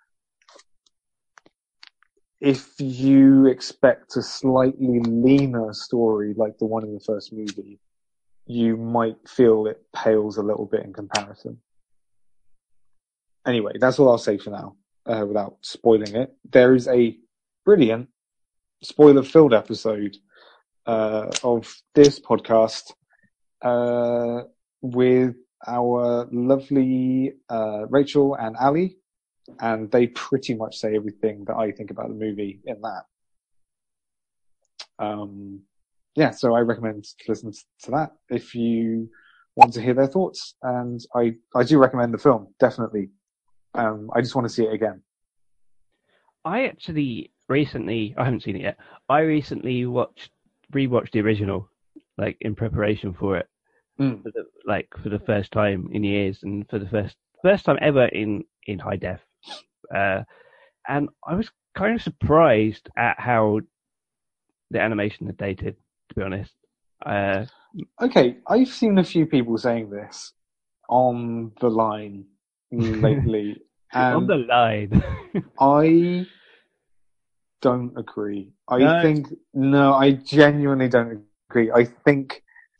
if you expect a slightly leaner story like the one in the first movie, you might feel it pales a little bit in comparison. Anyway, that's all I'll say for now, uh, without spoiling it. There is a brilliant spoiler-filled episode uh, of this podcast uh, with our lovely uh, Rachel and Ali, and they pretty much say everything that I think about the movie in that. Um, yeah, so I recommend to listen to that if you want to hear their thoughts. And I, I do recommend the film, definitely. Um, I just want to see it again. I actually recently, I haven't seen it yet. I recently watched, rewatched the original, like in preparation for it, Mm. for the, like for the first time in years, and for the first first time ever in in high def. Uh, and I was kind of surprised at how the animation had dated, to be honest. Uh, Okay, I've seen a few people saying this on the line lately, on and the line. I don't agree. I No. think, no, I genuinely don't agree. I think,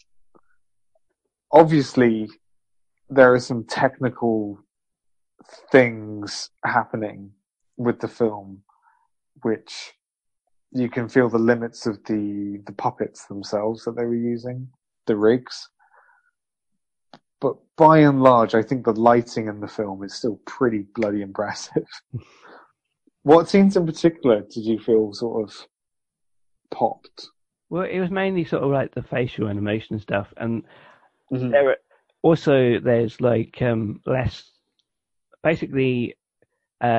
obviously, there are some technical things happening with the film, which you can feel the limits of the, the puppets themselves that they were using, the rigs. But by and large, I think the lighting in the film is still pretty bloody impressive. What scenes in particular did you feel sort of popped? Well, it was mainly sort of like the facial animation stuff, and Mhm. there are, also there's like um, less, basically, uh,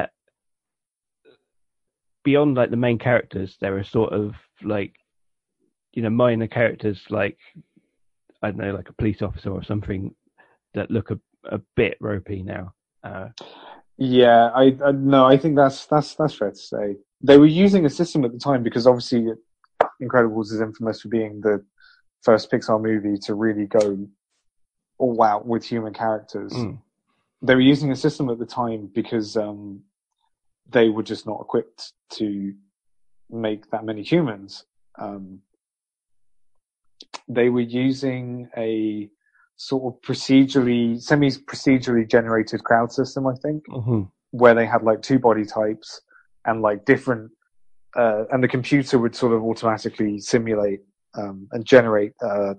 beyond like the main characters, there are sort of like, you know, minor characters like, I don't know, like a police officer or something that look a, a bit ropey now. Uh, Yeah, I, I no, I think that's that's that's fair to say. They were using a system at the time because obviously Incredibles is infamous for being the first Pixar movie to really go all out with human characters. mm. They were using a system at the time because um, they were just not equipped to make that many humans. Um, they were using a sort of procedurally, semi-procedurally generated crowd system, I think, Mm-hmm. where they had like two body types and like different, uh, and the computer would sort of automatically simulate um, and generate uh,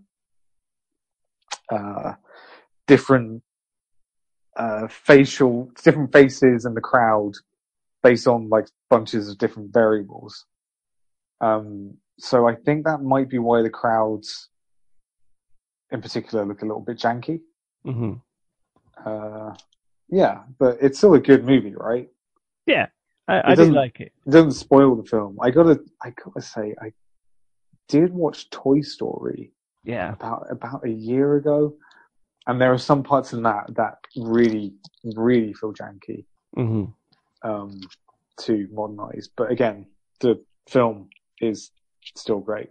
uh, different uh, facial, different faces in the crowd based on like bunches of different variables. Um, so I think that might be why the crowds in particular look a little bit janky. Mm-hmm. Uh, yeah, but it's still a good movie, right? Yeah, I, I do doesn't- like it. It doesn't spoil the film. I gotta, I gotta say, I did watch Toy Story Yeah. about about a year ago, and there are some parts in that that really, really feel janky Mm-hmm. um, to modernize. But again, the film is still great.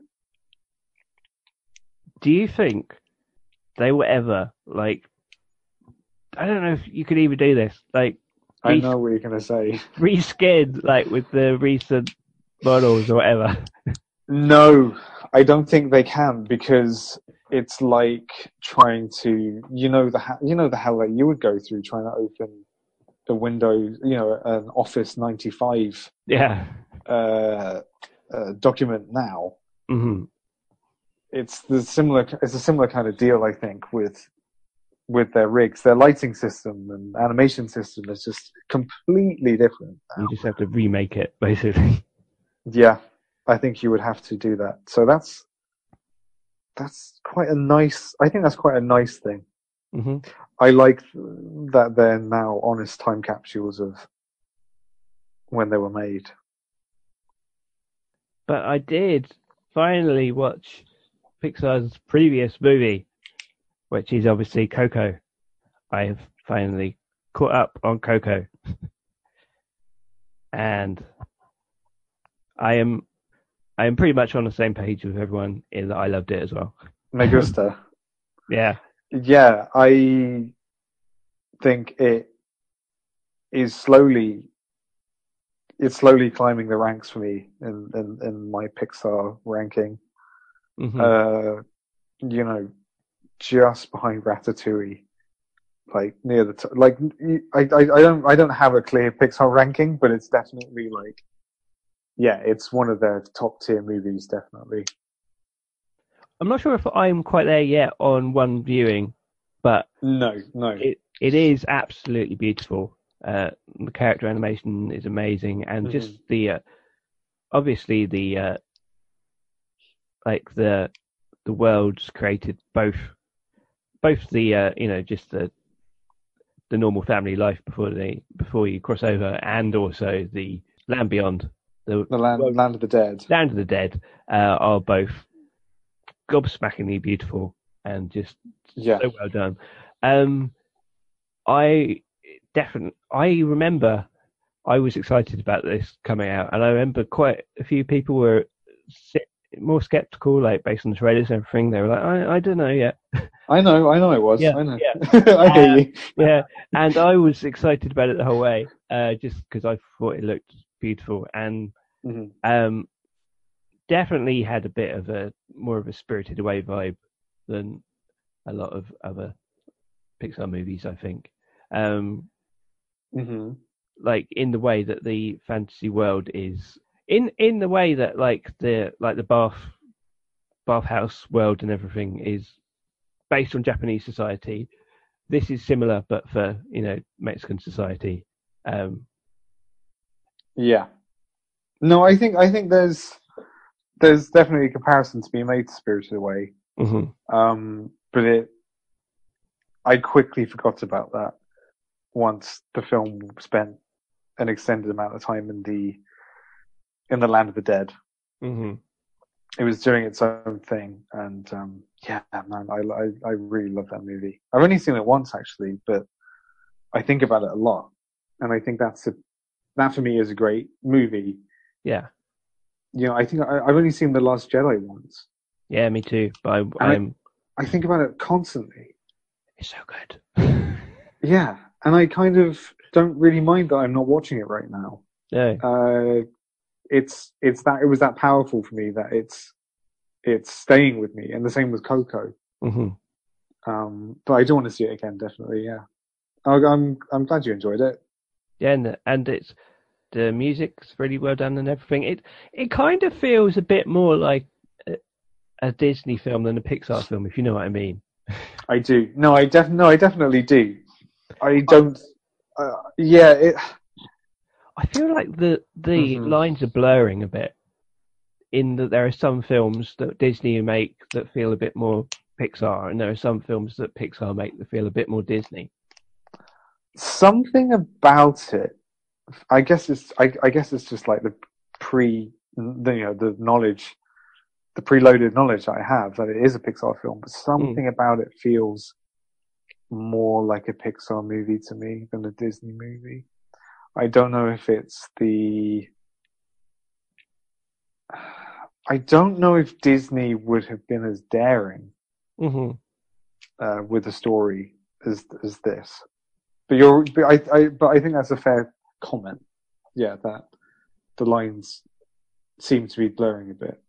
Do you think they will ever, like, I don't know if you could even do this, like, I re- know what you're gonna say. reskin, like, with the recent models or whatever? No, I don't think they can, because it's like trying to, you know, the ha- you know the hell that you would go through trying to open a Windows, you know, an Office ninety-five Yeah. uh, uh, document now. Mm-hmm. It's the similar. It's a similar kind of deal, I think, with with their rigs. Their lighting system and animation system is just completely different now. You just have to remake it, basically. Yeah, I think you would have to do that. So that's that's quite a nice. I think that's quite a nice thing. Mm-hmm. I like that they're now honest time capsules of when they were made. But I did finally watch Pixar's previous movie, which is obviously Coco. I have finally caught up on Coco. And I am I am pretty much on the same page with everyone in that I loved it as well. Me gusta. Yeah. Yeah, I think it is slowly it's slowly climbing the ranks for me in, in, in my Pixar ranking. Mm-hmm. Uh, you know, just behind Ratatouille, like near the top. Like I, I, I don't, I don't have a clear Pixar ranking, but it's definitely like, yeah, it's one of their top tier movies, definitely. I'm not sure if I'm quite there yet on one viewing, but no, no, it it is absolutely beautiful. Uh, the character animation is amazing, and mm-hmm. just the uh, obviously the uh, like the the worlds created both both the uh, you know just the the normal family life before they before you cross over, and also the land beyond the, the land well, land of the dead land of the dead uh, are both gobsmackingly beautiful and just yeah. so well done. Um, I definitely I remember I was excited about this coming out, and I remember quite a few people were more skeptical, like based on the trailers and everything. They were like, I, I don't know yet. I know, I know it was. Yeah, I know. Yeah. I hear uh, you. Yeah, and I was excited about it the whole way, uh, just because I thought it looked beautiful, and mm-hmm. um, definitely had a bit of a more of a Spirited Away vibe than a lot of other Pixar movies, I think. Um, mm-hmm. Like in the way that the fantasy world is, in in the way that like the like the bath bathhouse world and everything is based on Japanese society. This is similar, but for you know Mexican society. Um, yeah. No, I think I think there's there's definitely a comparison to be made to Spirited Away. Mm-hmm. Um, but it, I quickly forgot about that once the film spent an extended amount of time in the in the land of the dead. Mm-hmm. It was doing its own thing, and um, yeah, man, I, I I really love that movie. I've only seen it once actually, but I think about it a lot, and I think that's a that for me is a great movie. Yeah, you know, I think I, I've only seen The Last Jedi once. Yeah, me too. But I, I'm. I, I think about it constantly. It's so good. Yeah, and I kind of don't really mind that I'm not watching it right now. No. Uh, it's it's that it was that powerful for me that it's it's staying with me, and the same with Coco. Mm-hmm. Um, but I do want to see it again, definitely. Yeah, I'm I'm glad you enjoyed it. Yeah, and, and it's the music's really well done and everything. It it kind of feels a bit more like a, a Disney film than a Pixar film, if you know what I mean. I do. No, I def no, I definitely do. I don't. Uh, yeah, it. I feel like the the mm-hmm. lines are blurring a bit. In that there are some films that Disney make that feel a bit more Pixar, and there are some films that Pixar make that feel a bit more Disney. Something about it, I guess it's. I, I guess it's just like the pre, the, you know, the knowledge, the preloaded knowledge that I have that it is a Pixar film. But something mm. about it feels more like a Pixar movie to me than a Disney movie. I don't know if it's the. I don't know if Disney would have been as daring mm-hmm. uh, with the story as as this. But you're, but I, I, but I think that's a fair comment. Yeah, that the lines seem to be blurring a bit.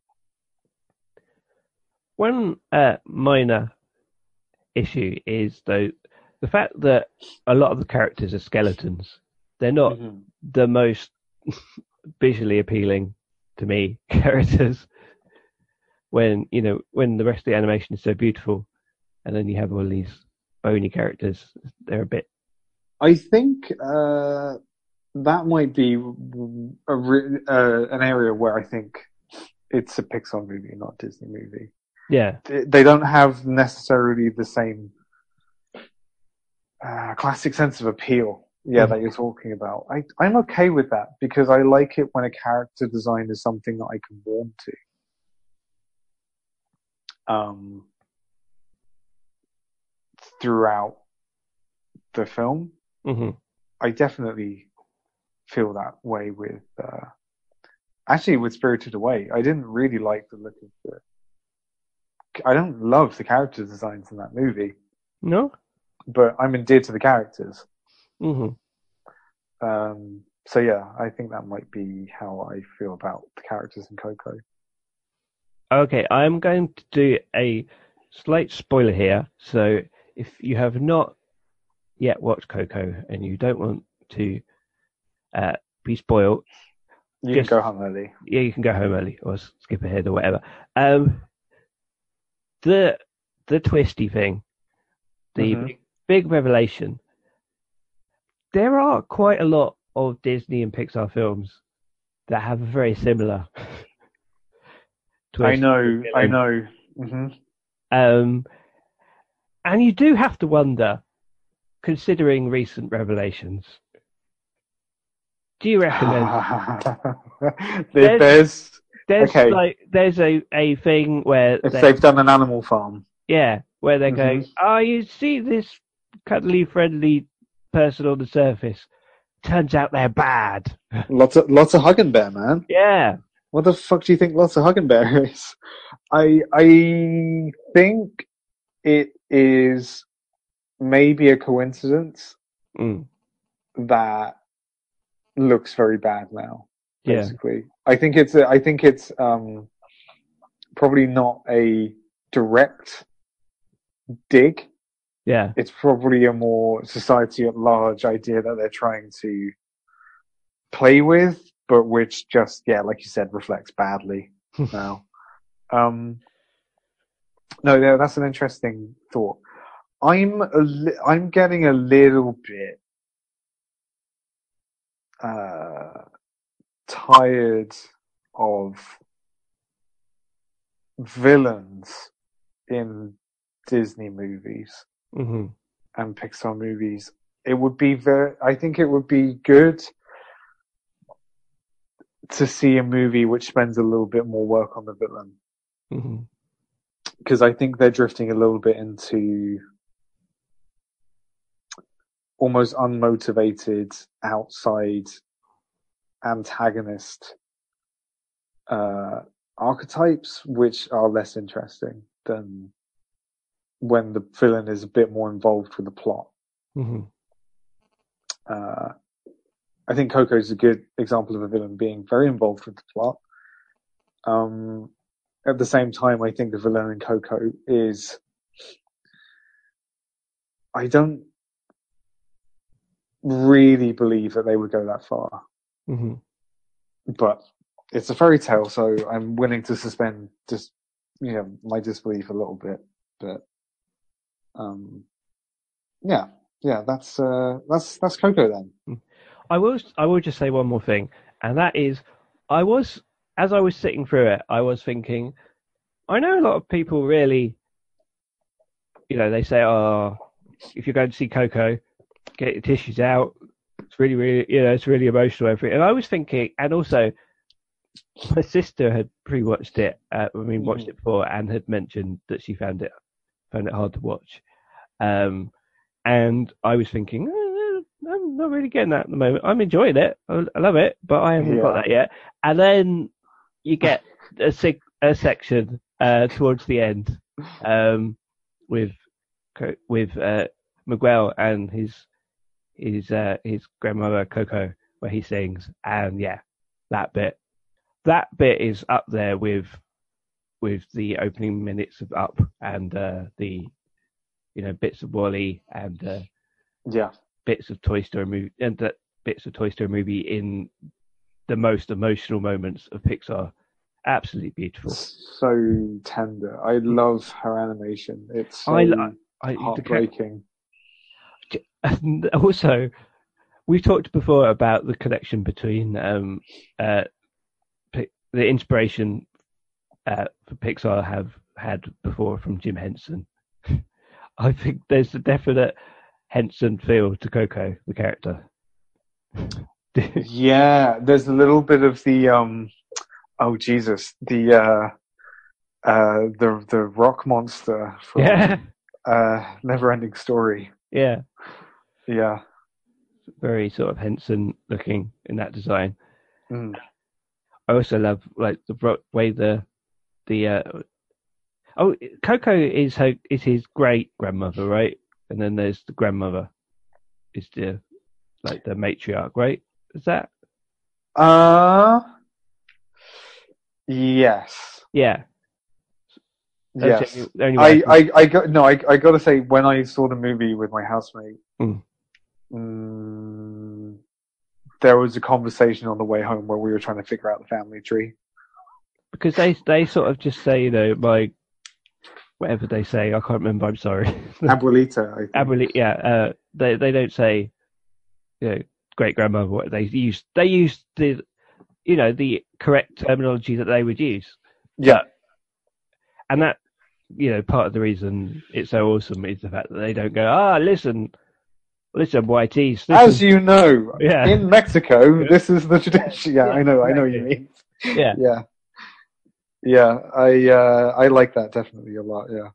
One uh, minor issue is though the fact that a lot of the characters are skeletons. They're not mm-hmm. the most visually appealing to me characters. When you know when the rest of the animation is so beautiful, and then you have all these bony characters, they're a bit. I think uh, that might be a, re- uh, an area where I think it's a Pixar movie, not a Disney movie. Yeah. They don't have necessarily the same uh, classic sense of appeal. Yeah, mm-hmm. that you're talking about. I, I'm okay with that because I like it when a character design is something that I can warm to. Um, throughout the film, mm-hmm. I definitely feel that way with. Uh, actually, with Spirited Away, I didn't really like the look of the. I don't love the character designs in that movie. No, but I'm endeared to the characters. Mm-hmm. Um, so yeah, I think that might be how I feel about the characters in Coco. Okay, I'm going to do a slight spoiler here. So if you have not yet watched Coco and you don't want to uh, be spoiled, you just, can go home early. Yeah, you can go home early or skip ahead or whatever. Um, the the twisty thing, the mm-hmm. big, big revelation. There are quite a lot of Disney and Pixar films that have a very similar twist. I know, I know. Mm-hmm. Um, and you do have to wonder, considering recent revelations, do you recommend? there's, there's, there's okay. like there's a, a thing where if they've done an Animal Farm, yeah, where they're mm-hmm. going, oh, you see this cuddly, friendly person on the surface. Turns out they're bad. Lots of lots of Hug and Bear, man. Yeah. What the fuck do you think Lots of Hug and Bear is? I I think it is maybe a coincidence mm. that looks very bad now. Basically, yeah. I think it's a, I think it's um probably not a direct dig. Yeah, it's probably a more society at large idea that they're trying to play with, but which just, yeah, like you said, reflects badly now. Um, no, that's an interesting thought. I'm a li- I'm getting a little bit uh, tired of villains in Disney movies. Mm-hmm. And Pixar movies. It would be very, I think it would be good to see a movie which spends a little bit more work on the villain. Because mm-hmm. I think they're drifting a little bit into almost unmotivated outside antagonist uh, archetypes, which are less interesting than when the villain is a bit more involved with the plot. Mm-hmm. Uh, I think Coco is a good example of a villain being very involved with the plot. Um, at the same time, I think the villain in Coco is... I don't really believe that they would go that far. Mm-hmm. But it's a fairy tale, so I'm willing to suspend just, you know, my disbelief a little bit. But Um, yeah, yeah, that's uh, that's that's Coco then. I will I will just say one more thing, and that is, I was as I was sitting through it, I was thinking, I know a lot of people really, you know, they say, oh, if you're going to see Coco, get your tissues out. It's really, really, you know, it's really emotional. Everything. And I was thinking, and also, my sister had pre-watched it. Uh, I mean, watched mm. it before, and had mentioned that she found it found it hard to watch. Um, and I was thinking, eh, I'm not really getting that at the moment. I'm enjoying it. I, I love it, but I haven't yeah. got that yet. And then you get a, sig- a section uh, towards the end um, with with uh, Miguel and his his uh, his grandmother Coco, where he sings, and yeah, that bit that bit is up there with with the opening minutes of Up and uh, the you know bits of WALL-E and uh, yeah bits of Toy Story movie and uh, bits of Toy Story movie in the most emotional moments of Pixar. Absolutely beautiful. So tender. I love her animation. It's so I, I, heartbreaking. And also, we talked before about the connection between um, uh, the inspiration uh, for Pixar have had before from Jim Henson. I think there's a definite Henson feel to Coco, the character. Yeah, there's a little bit of the um oh Jesus, the uh uh the the rock monster from Yeah. uh Neverending Story. Yeah. Yeah. Very sort of Henson looking in that design. Mm. I also love like the way the the uh oh Coco is her is his great grandmother, right? And then there's the grandmother is the like the matriarch, right? Is that? Uh yes. Yeah. That's Yes. the only way I, I, I, I got no I I gotta say, when I saw the movie with my housemate, Mm. mm, there was a conversation on the way home where we were trying to figure out the family tree. because they they sort of just say, you know, my whatever they say, I can't remember. I'm sorry. Abuelita, I think. Abuelita, yeah. Uh, they they don't say, you know, great grandmother. What they use, they use the, you know, the correct terminology that they would use. Yeah. And that, you know, part of the reason it's so awesome is the fact that they don't go, ah, listen, listen, whiteys. As you know, Yeah. in Mexico, this is the tradition. Yeah, Yeah, I know, I know what you exactly. mean. Yeah. Yeah. Yeah, I uh, I like that definitely a lot, yeah.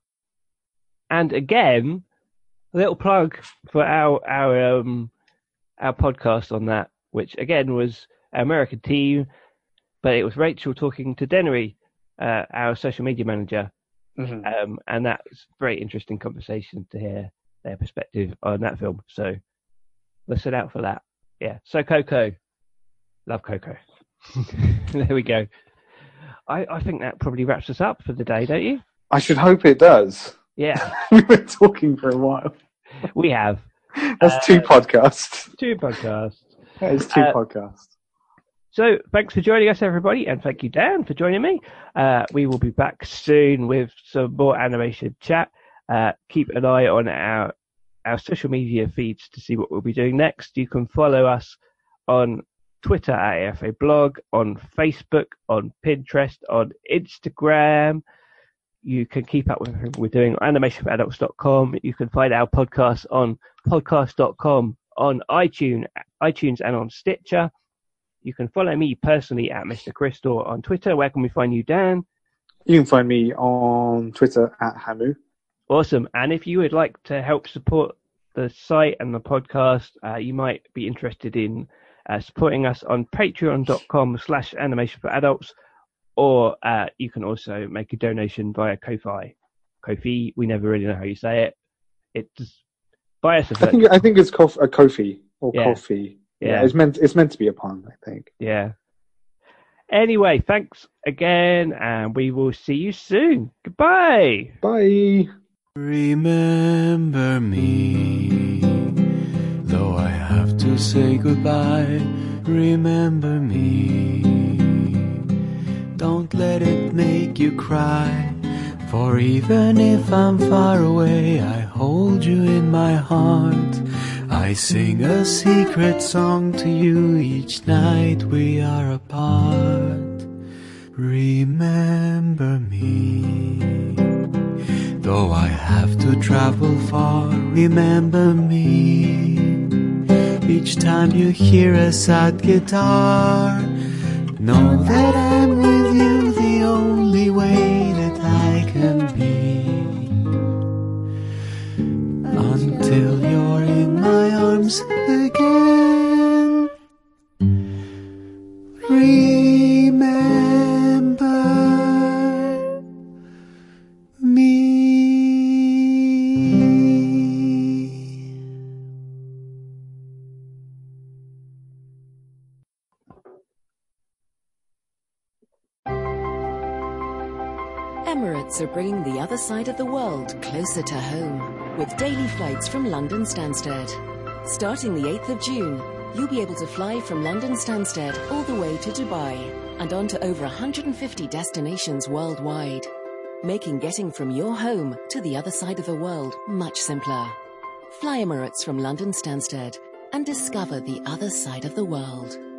And again, a little plug for our our um our podcast on that, which again was our American team, but it was Rachel talking to Dennery, uh, our social media manager, Mm-hmm. um, and that's a very interesting conversation to hear their perspective on that film. So listen out for that. Yeah. So Coco, love Coco. There we go. I, I think that probably wraps us up for the day, don't you? I should hope it does. Yeah, We've been talking for a while. we have. That's Uh, two podcasts. Two podcasts. That is two uh, podcasts. So thanks for joining us, everybody, and thank you, Dan, for joining me. Uh, we will be back soon with some more animation chat. Uh, keep an eye on our our social media feeds to see what we'll be doing next. You can follow us on Twitter at A F A Blog, on Facebook, on Pinterest, on Instagram. You can keep up with everything we're doing on animation for adults dot com. You can find our podcast on podcast dot com, on iTunes, iTunes and on Stitcher. You can follow me personally at Mister Crystal on Twitter. Where can we find you, Dan? You can find me on Twitter at Hamu. Awesome. And if you would like to help support the site and the podcast, uh, you might be interested in uh, supporting us on patreon dot com slash animation for adults, or uh, you can also make a donation via Ko-Fi. Ko-Fi, we never really know how you say it. It's buy us a I think I think it's Kof- a Kofi or Yeah. Kofi. Yeah. Yeah, it's meant it's meant to be a pun, I think. Yeah. Anyway, thanks again, and we will see you soon. Goodbye. Bye. Remember me, though I have to say goodbye. Remember me, don't let it make you cry. For even if I'm far away, I hold you in my heart. I sing a secret song to you each night we are apart. Remember me, though I have to travel far. Remember me, each time you hear a sad guitar. Know that I'm with you the only way that I can be, until you're in my arms again. Remember me. Emirates are bringing the other side of the world closer to home with daily flights from London Stansted. Starting the eighth of June, you'll be able to fly from London Stansted all the way to Dubai and on to over one hundred fifty destinations worldwide, making getting from your home to the other side of the world much simpler. Fly Emirates from London Stansted. and discover the other side of the world.